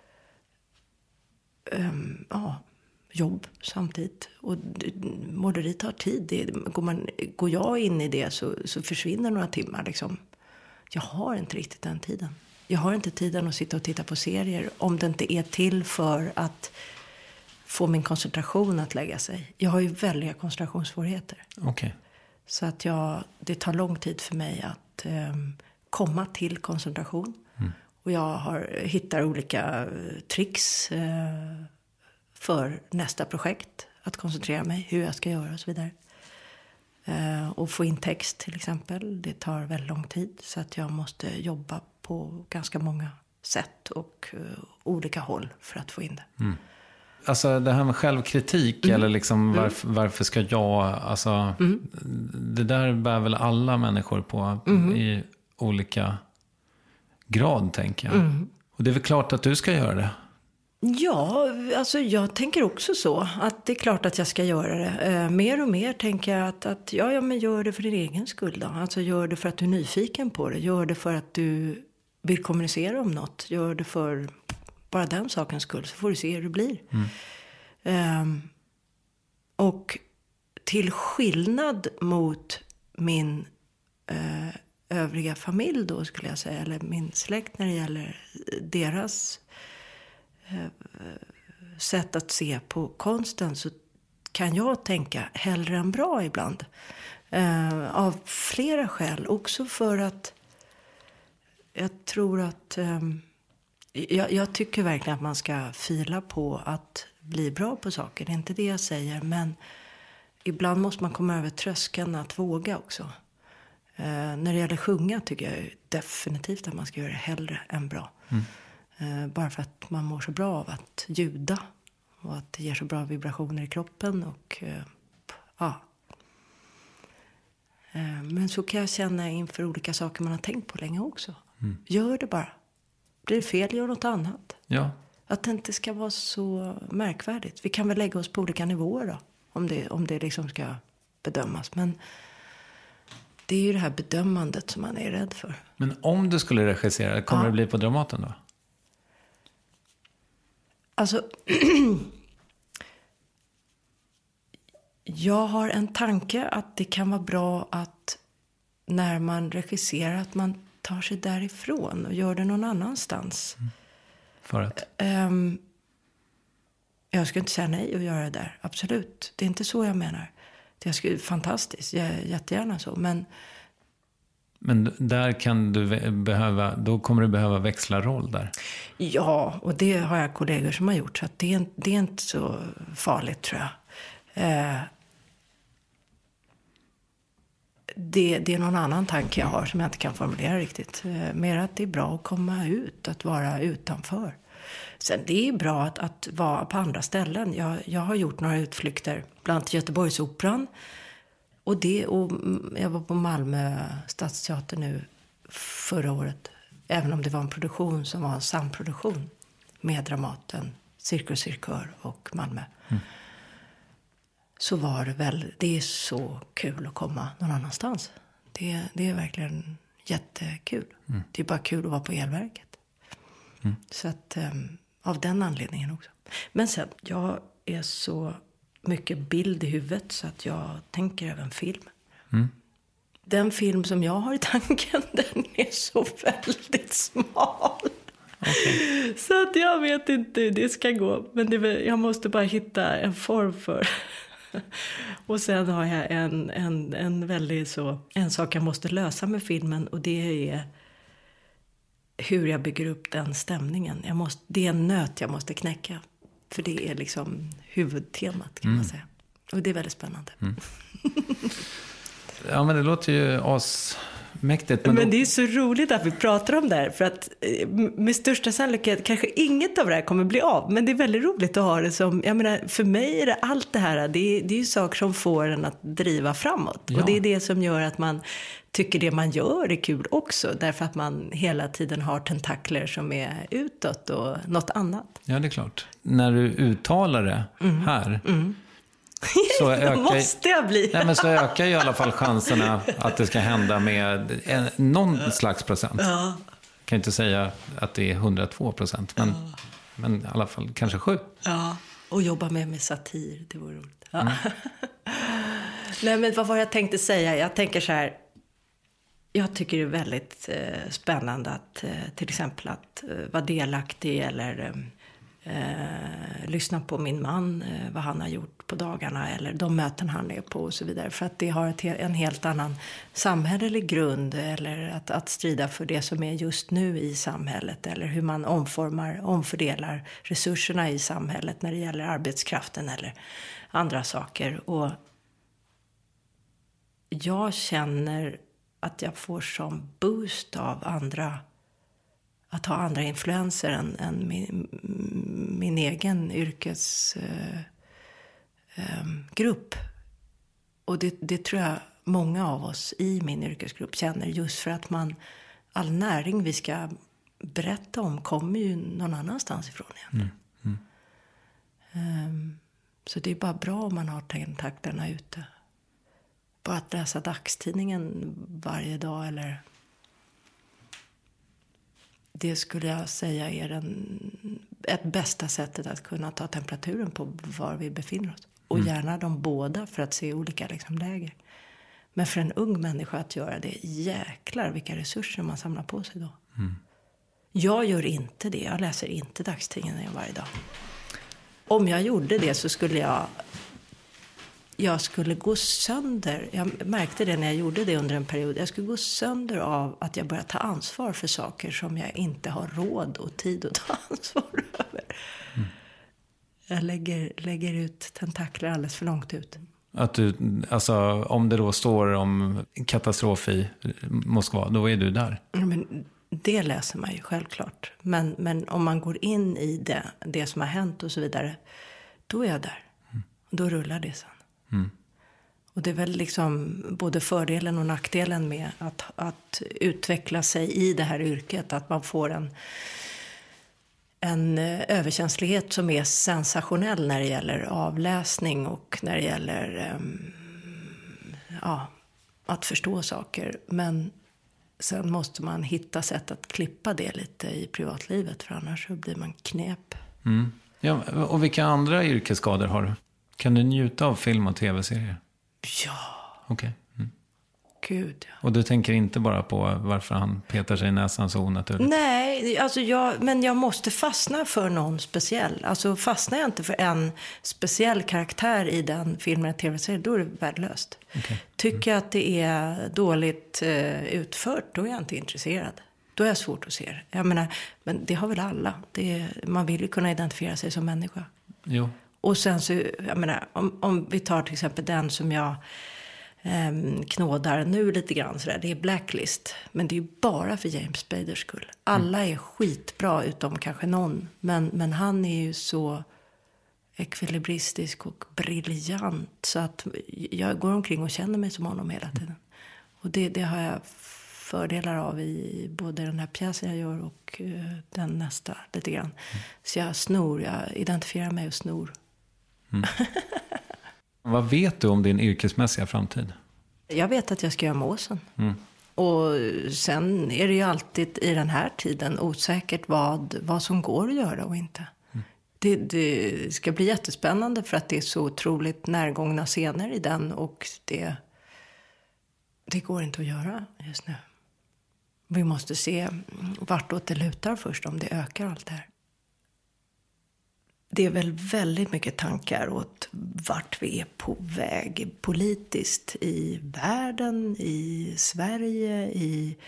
um, ja, jobb samtidigt. Och måleri tar tid. Det, går, man, går jag in i det så, så försvinner några timmar. Liksom. Jag har inte riktigt den tiden. Jag har inte tiden att sitta och titta på serier om det inte är till för att få min koncentration att lägga sig. Jag har ju väldiga koncentrationssvårigheter. Okay. Så att jag, det tar lång tid för mig att eh, komma till koncentration. Mm. Och jag har, hittar olika tricks eh, för nästa projekt. Att koncentrera mig, hur jag ska göra och så vidare. Eh, och få in text till exempel. Det tar väldigt lång tid. Så att jag måste jobba på ganska många sätt och uh, olika håll för att få in det. Mm. Alltså det här med självkritik mm. eller liksom varför, varför ska jag, alltså mm. det där bär väl alla människor på mm. i olika grad, tänker jag. Mm. Och det är väl klart att du ska göra det. Ja, alltså jag tänker också så. Att det är klart att jag ska göra det. Eh, mer och mer tänker jag att, att ja, ja, men gör det för din egen skull då. Alltså gör det för att du är nyfiken på det. Gör det för att du vill kommunicera om något. Gör det för bara den sakens skull. Så får du se hur det blir. Mm. Eh, och till skillnad mot min eh, övriga familj då, skulle jag säga. Eller min släkt när det gäller deras sätt att se på konsten, så kan jag tänka hellre än bra ibland. Eh, av flera skäl. Också för att jag tror att eh, jag, jag tycker verkligen att man ska fila på att bli bra på saker. Det är inte det jag säger, men ibland måste man komma över tröskeln att våga också. Eh, när det gäller sjunga tycker jag definitivt att man ska göra det hellre än bra. Mm. Uh, bara för att man mår så bra av att ljuda. Och att det ger så bra vibrationer i kroppen. Och uh, ja. Uh, men så kan jag känna inför olika saker man har tänkt på länge också. Mm. Gör det bara. Blir det fel, gör något annat. Ja. Att det inte ska vara så märkvärdigt. Vi kan väl lägga oss på olika nivåer då. Om det, om det liksom ska bedömas. Men det är ju det här bedömandet som man är rädd för. Men om du skulle regissera, kommer ja. det bli på Dramaten då? Alltså, jag har en tanke att det kan vara bra att när man regisserar att man tar sig därifrån och gör det någon annanstans. Mm. För att? Um, jag skulle inte säga nej och göra det där, absolut. Det är inte så jag menar. Det är fantastiskt, jag är jättegärna så, men... Men där kan du behöva, då kommer du behöva växla roll där. Ja, och det har jag kollegor som har gjort. Så att det, är, det är inte så farligt, tror jag. Eh, det, det är någon annan tanke jag har som jag inte kan formulera riktigt. Eh, mer att det är bra att komma ut, att vara utanför. Sen det är bra att, att vara på andra ställen. Jag, jag har gjort några utflykter, bland annat Göteborgsoperan. Och, det, och jag var på Malmö stadsteater nu förra året. Även om det var en produktion som var en samproduktion med Dramaten, Cirkus Cirkör och Malmö. Mm. Så var det väl, det är så kul att komma någon annanstans. Det, det är verkligen jättekul. Mm. Det är bara kul att vara på elverket. Mm. Så att um, av den anledningen också. Men sen, jag är så... mycket bild i huvudet så att jag tänker även film. Mm. Den film som jag har i tanken, den är så väldigt smal. Okay. Så att jag vet inte hur det ska gå. Men det, jag måste bara hitta en form för. Och sen har jag en, en, en väldigt så, en sak jag måste lösa med filmen, och det är hur jag bygger upp den stämningen. Jag måste, det är en nöt jag måste knäcka. För det är liksom huvudtemat, kan mm. man säga. Och det är väldigt spännande. Mm. Ja, men det låter ju asmäktigt. Men, men då... det är så roligt att vi pratar om det här. För att med största sannolikhet kanske inget av det här kommer bli av. Men det är väldigt roligt att ha det som... Jag menar, för mig är det allt det här. Det är, det är ju saker som får en att driva framåt. Ja. Och det är det som gör att man tycker det man gör är kul också. Därför att man hela tiden har tentakler som är utåt och något annat. Ja, det är klart. När du uttalar det mm. här... Mm. så ökar, måste jag bli. nej, men så ökar ju i alla fall chanserna att det ska hända med en, någon slags procent. Ja. Jag kan inte säga att det är hundratvå procent, men, ja. men i alla fall kanske sju. Ja, och jobba med med satir, det vore roligt. Ja. Mm. Nej, men vad var jag tänkte säga? Jag tänker så här, jag tycker det är väldigt eh, spännande att eh, till exempel att eh, vara delaktig eller eh, lyssna på min man, eh, vad han har gjort på dagarna eller de möten han är på och så vidare. För att det har ett, en helt annan samhällelig grund eller att, att strida för det som är just nu i samhället eller hur man omformar, omfördelar resurserna i samhället när det gäller arbetskraften eller andra saker. Och jag känner att jag får som boost av andra, att ha andra influenser än, än min, min egen yrkesgrupp. Eh, eh, och det, det tror jag många av oss i min yrkesgrupp känner, just för att man, all näring vi ska berätta om kommer ju någon annanstans ifrån egentligen. Mm. Mm. Eh, så det är bara bra om man har tentaklerna ute. Bara att läsa dagstidningen varje dag eller... Det skulle jag säga är den, ett bästa sättet att kunna ta temperaturen på var vi befinner oss. Och mm. gärna de båda för att se olika liksom, läger. Men för en ung människa att göra det, jäklar vilka resurser man samlar på sig då. Mm. Jag gör inte det, jag läser inte dagstidningen varje dag. Om jag gjorde det så skulle jag... Jag skulle gå sönder, jag märkte det när jag gjorde det under en period, jag skulle gå sönder av att jag började ta ansvar för saker som jag inte har råd och tid att ta ansvar över. Mm. Jag lägger, lägger ut tentakler alldeles för långt ut. Att du, alltså om det då står om katastrof i Moskva, då är du där? Men det läser man ju självklart. Men, men om man går in i det, det som har hänt och så vidare, då är jag där. Mm. Då rullar det sen. Mm. Och det är väl liksom både fördelen och nackdelen med att, att utveckla sig i det här yrket. Att man får en, en överkänslighet som är sensationell när det gäller avläsning och när det gäller um, ja, att förstå saker. Men sen måste man hitta sätt att klippa det lite i privatlivet, för annars så blir man knäpp. Mm. Ja, och vilka andra yrkesskador har du? Kan du njuta av film och tv-serier? Ja. Okej. Okay. Mm. Gud, ja. Och du tänker inte bara på varför han petar sig i näsan så onaturligt? Nej, alltså jag, men jag måste fastna för någon speciell. Alltså fastnar jag inte för en speciell karaktär i den filmen och tv-serien, då är det värdelöst. Okay. Tycker jag att det är dåligt eh, utfört, då är jag inte intresserad. Då är jag svårt att se det. Jag menar, men det har väl alla. Det är, man vill ju kunna identifiera sig som människa. Jo. Och sen så, jag menar, om, om vi tar till exempel den som jag eh, knådar nu lite grann sådär, det är Blacklist. Men det är ju bara för James Spaders skull. Alla är skitbra utom kanske någon. Men, men han är ju så ekvilibristisk och briljant så att jag går omkring och känner mig som honom hela tiden. Och det, det har jag fördelar av i både den här pjäsen jag gör och uh, den nästa lite grann. Mm. Så jag snor, jag identifierar mig och snor. Mm. Vad vet du om din yrkesmässiga framtid? Jag vet att jag ska göra Måsen. Mm. Och sen är det ju alltid i den här tiden osäkert vad, vad som går att göra och inte. Mm. Det, det ska bli jättespännande för att det är så otroligt närgångna scener i den och det, det går inte att göra just nu. Vi måste se vartåt det lutar först, om det ökar allt det här. Det är väl väldigt mycket tankar åt vart vi är på väg politiskt i världen, i Sverige, i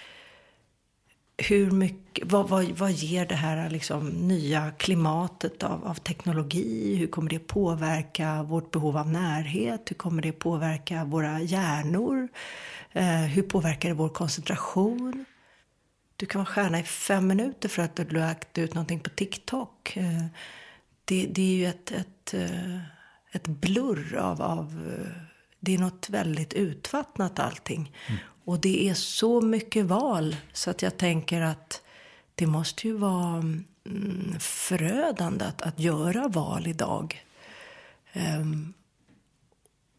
hur mycket, vad, vad, vad ger det här liksom nya klimatet av, av teknologi? Hur kommer det påverka vårt behov av närhet? Hur kommer det påverka våra hjärnor? Eh, hur påverkar det vår koncentration? Du kan vara stjärna i fem minuter för att du har lagt ut någonting på TikTok. Eh, det, det är ju ett, ett, ett blurr av, av... Det är något väldigt utvattnat allting. Mm. Och det är så mycket val så att jag tänker att det måste ju vara mm, förödande att, att göra val idag. Um,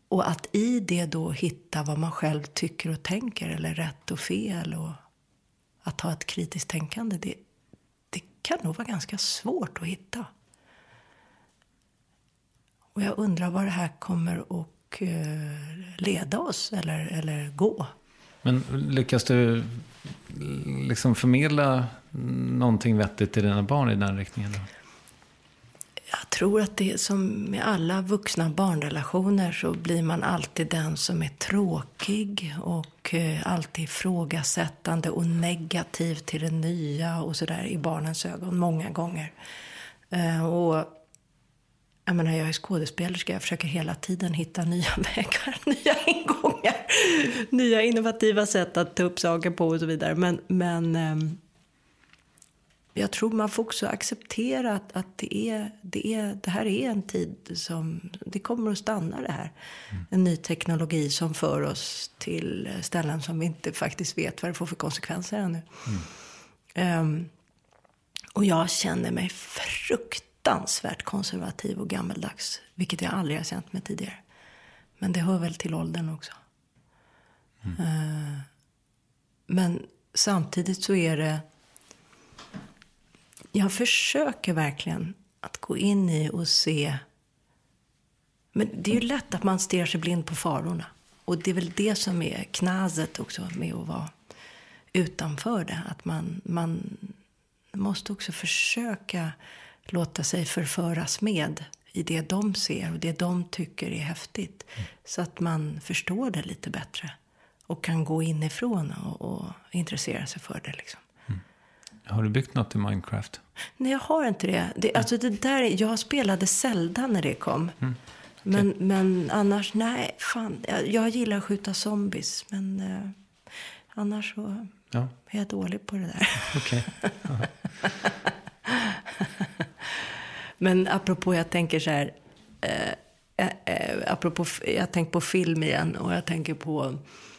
Och att i det då hitta vad man själv tycker och tänker, eller rätt och fel, och att ha ett kritiskt tänkande, det, det kan nog vara ganska svårt att hitta. Och jag undrar vad det här kommer att leda oss eller, eller gå. Men lyckas du liksom förmedla någonting vettigt till dina barn i den riktningen då? Jag tror att det är som med alla vuxna barnrelationer, så blir man alltid den som är tråkig och alltid ifrågasättande och negativ till det nya och sådär i barnens ögon många gånger. Och jag menar, jag är skådespelerska, jag försöker hela tiden hitta nya vägar, nya ingångar, nya innovativa sätt att ta upp saker på och så vidare. Men, men jag tror man får också acceptera att, att det, är, det, är, det här är en tid som, det kommer att stanna det här. Mm. En ny teknologi som för oss till ställen som vi inte faktiskt vet vad det får för konsekvenser ännu. Mm. Um, och jag känner mig fruktansvärt konservativ och gammeldags, vilket jag aldrig har känt mig tidigare. Men det hör väl till åldern också. Mm. Uh, men samtidigt så är det, jag försöker verkligen att gå in i och se. Men det är ju lätt att man stirrar sig blind på farorna. Och det är väl det som är knaset också med att vara utanför det. Att man, man måste också försöka låta sig förföras med i det de ser och det de tycker är häftigt. Mm. Så att man förstår det lite bättre. Och kan gå inifrån och, och intressera sig för det liksom. Har du byggt något i Minecraft? Nej, jag har inte det. det alltså det där, jag spelade Zelda när det kom. Mm. Okay. Men, men annars, nej, fan. Jag, jag gillar att skjuta zombies. Men eh, annars så ja. är jag dålig på det där. Okej. Okay. Men apropå, jag tänker så här. Eh, eh, apropå, jag tänker på film igen. Och jag tänker på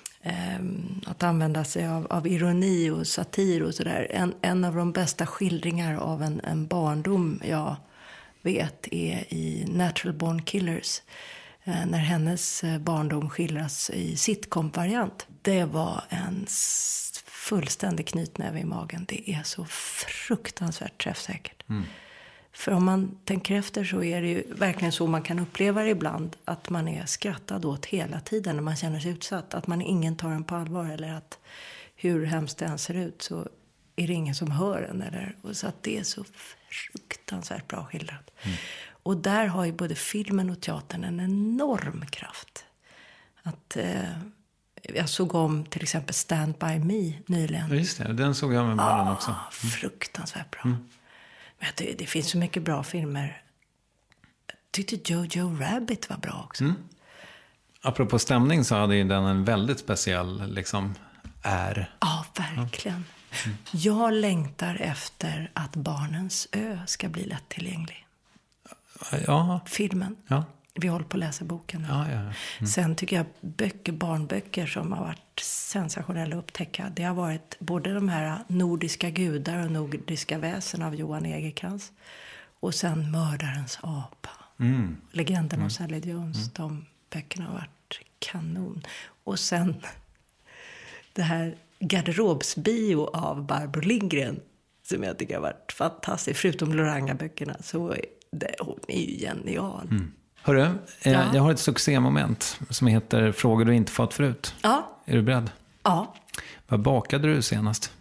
att använda sig av, av ironi och satir och sådär. En, en av de bästa skildringar av en, en barndom jag vet är i Natural Born Killers. Eh, när hennes barndom skildras i sitcom-variant. Det var en fullständig knytnäve i magen. Det är så fruktansvärt träffsäkert. Mm. För om man tänker efter så är det ju verkligen så man kan uppleva det ibland. Att man är skrattad åt hela tiden när man känner sig utsatt. Att man ingen tar en på allvar. Eller att hur hemskt det än ser ut så är det ingen som hör en. Eller, och så att det är så fruktansvärt bra skildrat. Mm. Och där har ju både filmen och teatern en enorm kraft. Att eh, jag såg om till exempel Stand By Me nyligen. Ja, just det, den såg jag med barnen ah, också. Mm. Fruktansvärt bra. Mm. Det, det finns så mycket bra filmer. Jag tyckte Jojo Rabbit var bra också. Mm. Apropå stämning så hade den en väldigt speciell liksom är. Ja, verkligen. Mm. Jag längtar efter att Barnens ö ska bli lättillgänglig. Ja. Filmen. Ja. Vi håller på att läsa boken. Ja, ja, ja. Mm. Sen tycker jag böcker, barnböcker som har varit sensationella att upptäcka. Det har varit både de här nordiska gudar och nordiska väsen av Johan Egerkrans. Och sen Mördarens apa. Mm. Legenden mm. om Sally Jones. Mm. De böckerna har varit kanon. Och sen det här garderobsbio av Barbro Lindgren. Som jag tycker har varit fantastiskt. Förutom Loranga-böckerna så det, hon är ju genial. Mm. Hörru, eh, ja. jag har ett succémoment som heter Frågor du inte fått förut. Ja. Är du beredd? Ja. Vad bakade du senast?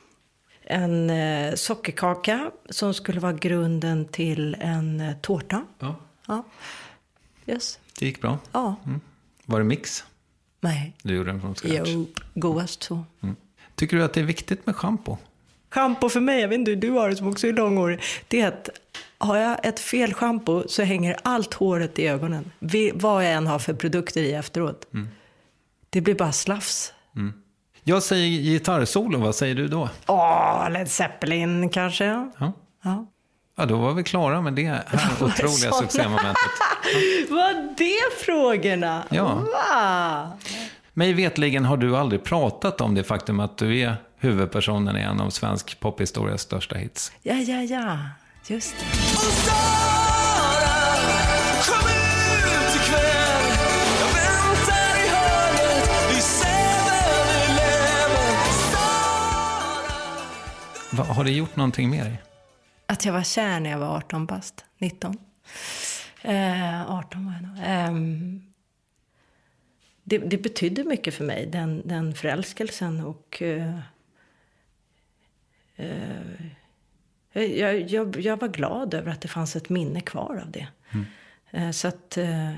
En eh, sockerkaka som skulle vara grunden till en eh, tårta. Ja. Ja. Yes. Det gick bra? Ja. Mm. Var det mix? Nej. Du gjorde den från scratch? Jo, godast så. Mm. Tycker du att det är viktigt med shampoo? Shampoo för mig, jag vet inte hur du har det som också är långårig. Det är att har jag ett fel shampoo så hänger allt håret i ögonen. Vi, vad jag än har för produkter i efteråt. Mm. Det blir bara slafs. Mm. Jag säger gitarrsolo, vad säger du då? Åh, Led Zeppelin kanske. Ja. Ja. Ja, då var vi klara med det här otroliga succémomentet. Vad det frågorna? Ja. Va? Mig vetligen har du aldrig pratat om det faktum att du är huvudpersonen i en av svensk pophistorias största hits. Ja, ja, ja. Just det. Och Sara, kom ut ikväll. Jag Va, har det gjort någonting med dig? Att jag var kär när jag var arton bast, nitton. Eh, arton var jag nog. Eh, det, det betydde mycket för mig, den, den förälskelsen. Och eh, eh, jag, jag, jag var glad över att det fanns ett minne kvar av det. Mm. Eh, så att... Eh,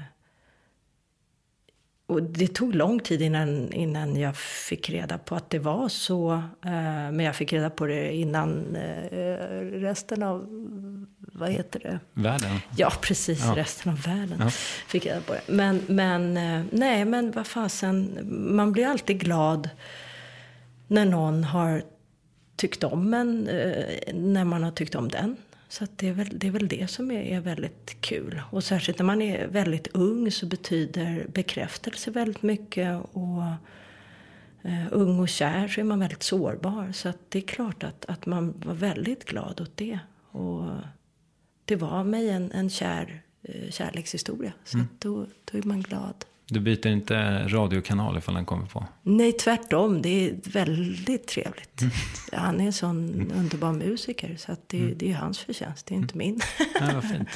Och det tog lång tid innan, innan jag fick reda på att det var så. Eh, men jag fick reda på det innan eh, resten av, vad heter det? Världen. Ja, precis. Ja. Resten av världen ja. Fick reda på det. Men, men eh, nej, men vad fasen. Man blir alltid glad när någon har tyckt om en, eh, när man har tyckt om den. Så att det, är väl, det är väl det som är, är väldigt kul. Och särskilt när man är väldigt ung så betyder bekräftelse väldigt mycket. Och eh, ung och kär så är man väldigt sårbar. Så att det är klart att, att man var väldigt glad åt det. Och det var mig en, en kär eh, kärlekshistoria. Så mm. att då, då är man glad. Du byter inte radiokanal ifall den kommer på? Nej, tvärtom. Det är väldigt trevligt. Mm. Han är en sån mm. underbar musiker. Så att det, mm. det är hans förtjänst. Det är inte min. Ja, vad fint.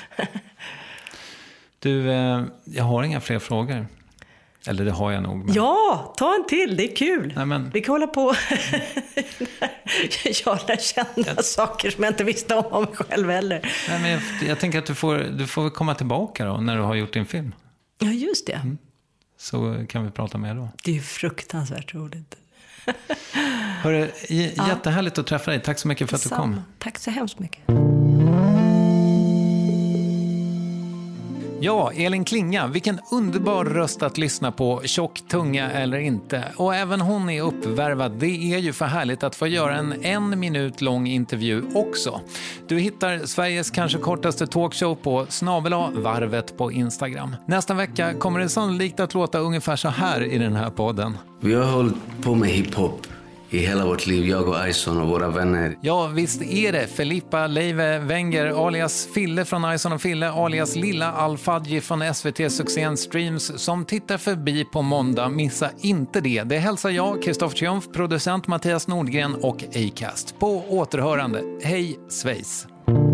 Du, eh, jag har inga fler frågor. Eller det har jag nog. Men... Ja, ta en till. Det är kul. Nej, men... Vi kan hålla på. Jag lär känna jag... saker som jag inte visste om, om mig själv heller. Nej, men jag, jag tänker att du får, du får komma tillbaka då när du har gjort din film. Ja, just det. Mm. Så kan vi prata mer då. Det är ju fruktansvärt roligt. Hörru, j- jättehärligt att träffa dig. Tack så mycket för att du kom. Tack så hemskt mycket. Ja, Elin Klinga, vilken underbar röst att lyssna på, tjock tunga eller inte. Och även hon är uppvärvad. Det är ju för härligt att få göra en en minut lång intervju också. Du hittar Sveriges kanske kortaste talkshow på snabel A varvet på Instagram. Nästa vecka kommer det sannolikt att låta ungefär så här i den här podden. Vi har hållit på med hiphop i hela vårt liv, jag och Ison och våra vänner. Ja, visst är det. Filippa Leive Wenger, alias Fille från Ison och Fille, alias Lilla Al-Fadji från S V T-succén Streams, som tittar förbi på måndag. Missa inte det. Det hälsar jag, Kristoffer Triumf, producent Mattias Nordgren och Acast. På återhörande. Hej, svejs!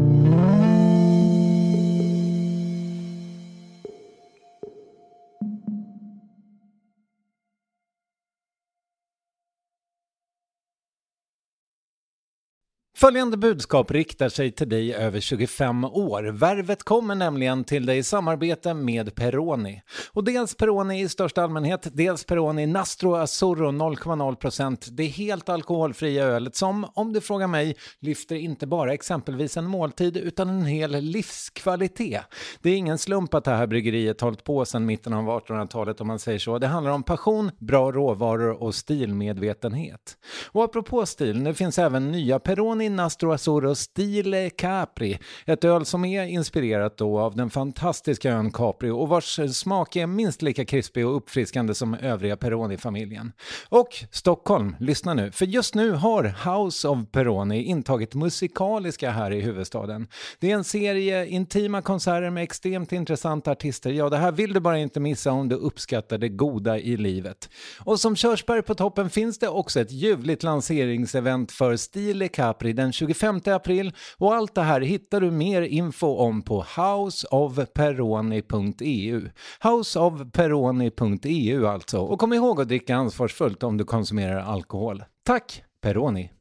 Följande budskap riktar sig till dig över tjugofem år. Värvet kommer nämligen till dig i samarbete med Peroni. Och dels Peroni i största allmänhet, dels Peroni Nastro Azzurro noll komma noll procent. Det är helt alkoholfria ölet som, om du frågar mig, lyfter inte bara exempelvis en måltid utan en hel livskvalitet. Det är ingen slump att det här bryggeriet hållit på sedan mitten av artonhundratalet om man säger så. Det handlar om passion, bra råvaror och stilmedvetenhet. Och apropå stil, nu finns även nya Peroni Nastro Azzurro Stile Capri, ett öl som är inspirerat då av den fantastiska ön Capri och vars smak är minst lika krispig och uppfriskande som övriga Peroni-familjen. Och Stockholm, lyssna nu, för just nu har House of Peroni intagit musikaliska här i huvudstaden. Det är en serie intima konserter med extremt intressanta artister. Ja, det här vill du bara inte missa om du uppskattar det goda i livet. Och som körsbär på toppen finns det också ett ljuvligt lanseringsevent för Stile Capri den tjugofemte april, och allt det här hittar du mer info om på house of peroni punkt e u. house of peroni punkt e u alltså. Och kom ihåg att dricka ansvarsfullt om du konsumerar alkohol. Tack, Peroni!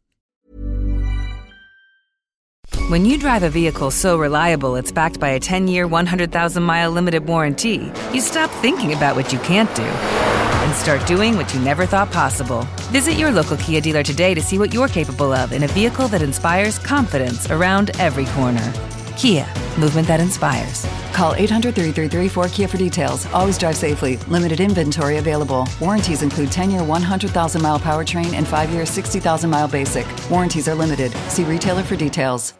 When you drive a vehicle so reliable it's backed by a ten-year, one hundred thousand mile limited warranty, you stop thinking about what you can't do and start doing what you never thought possible. Visit your local Kia dealer today to see what you're capable of in a vehicle that inspires confidence around every corner. Kia, movement that inspires. Call eight hundred, three three three, four K I A for details. Always drive safely. Limited inventory available. Warranties include ten-year, one hundred thousand mile powertrain and five-year, sixty thousand mile basic. Warranties are limited. See retailer for details.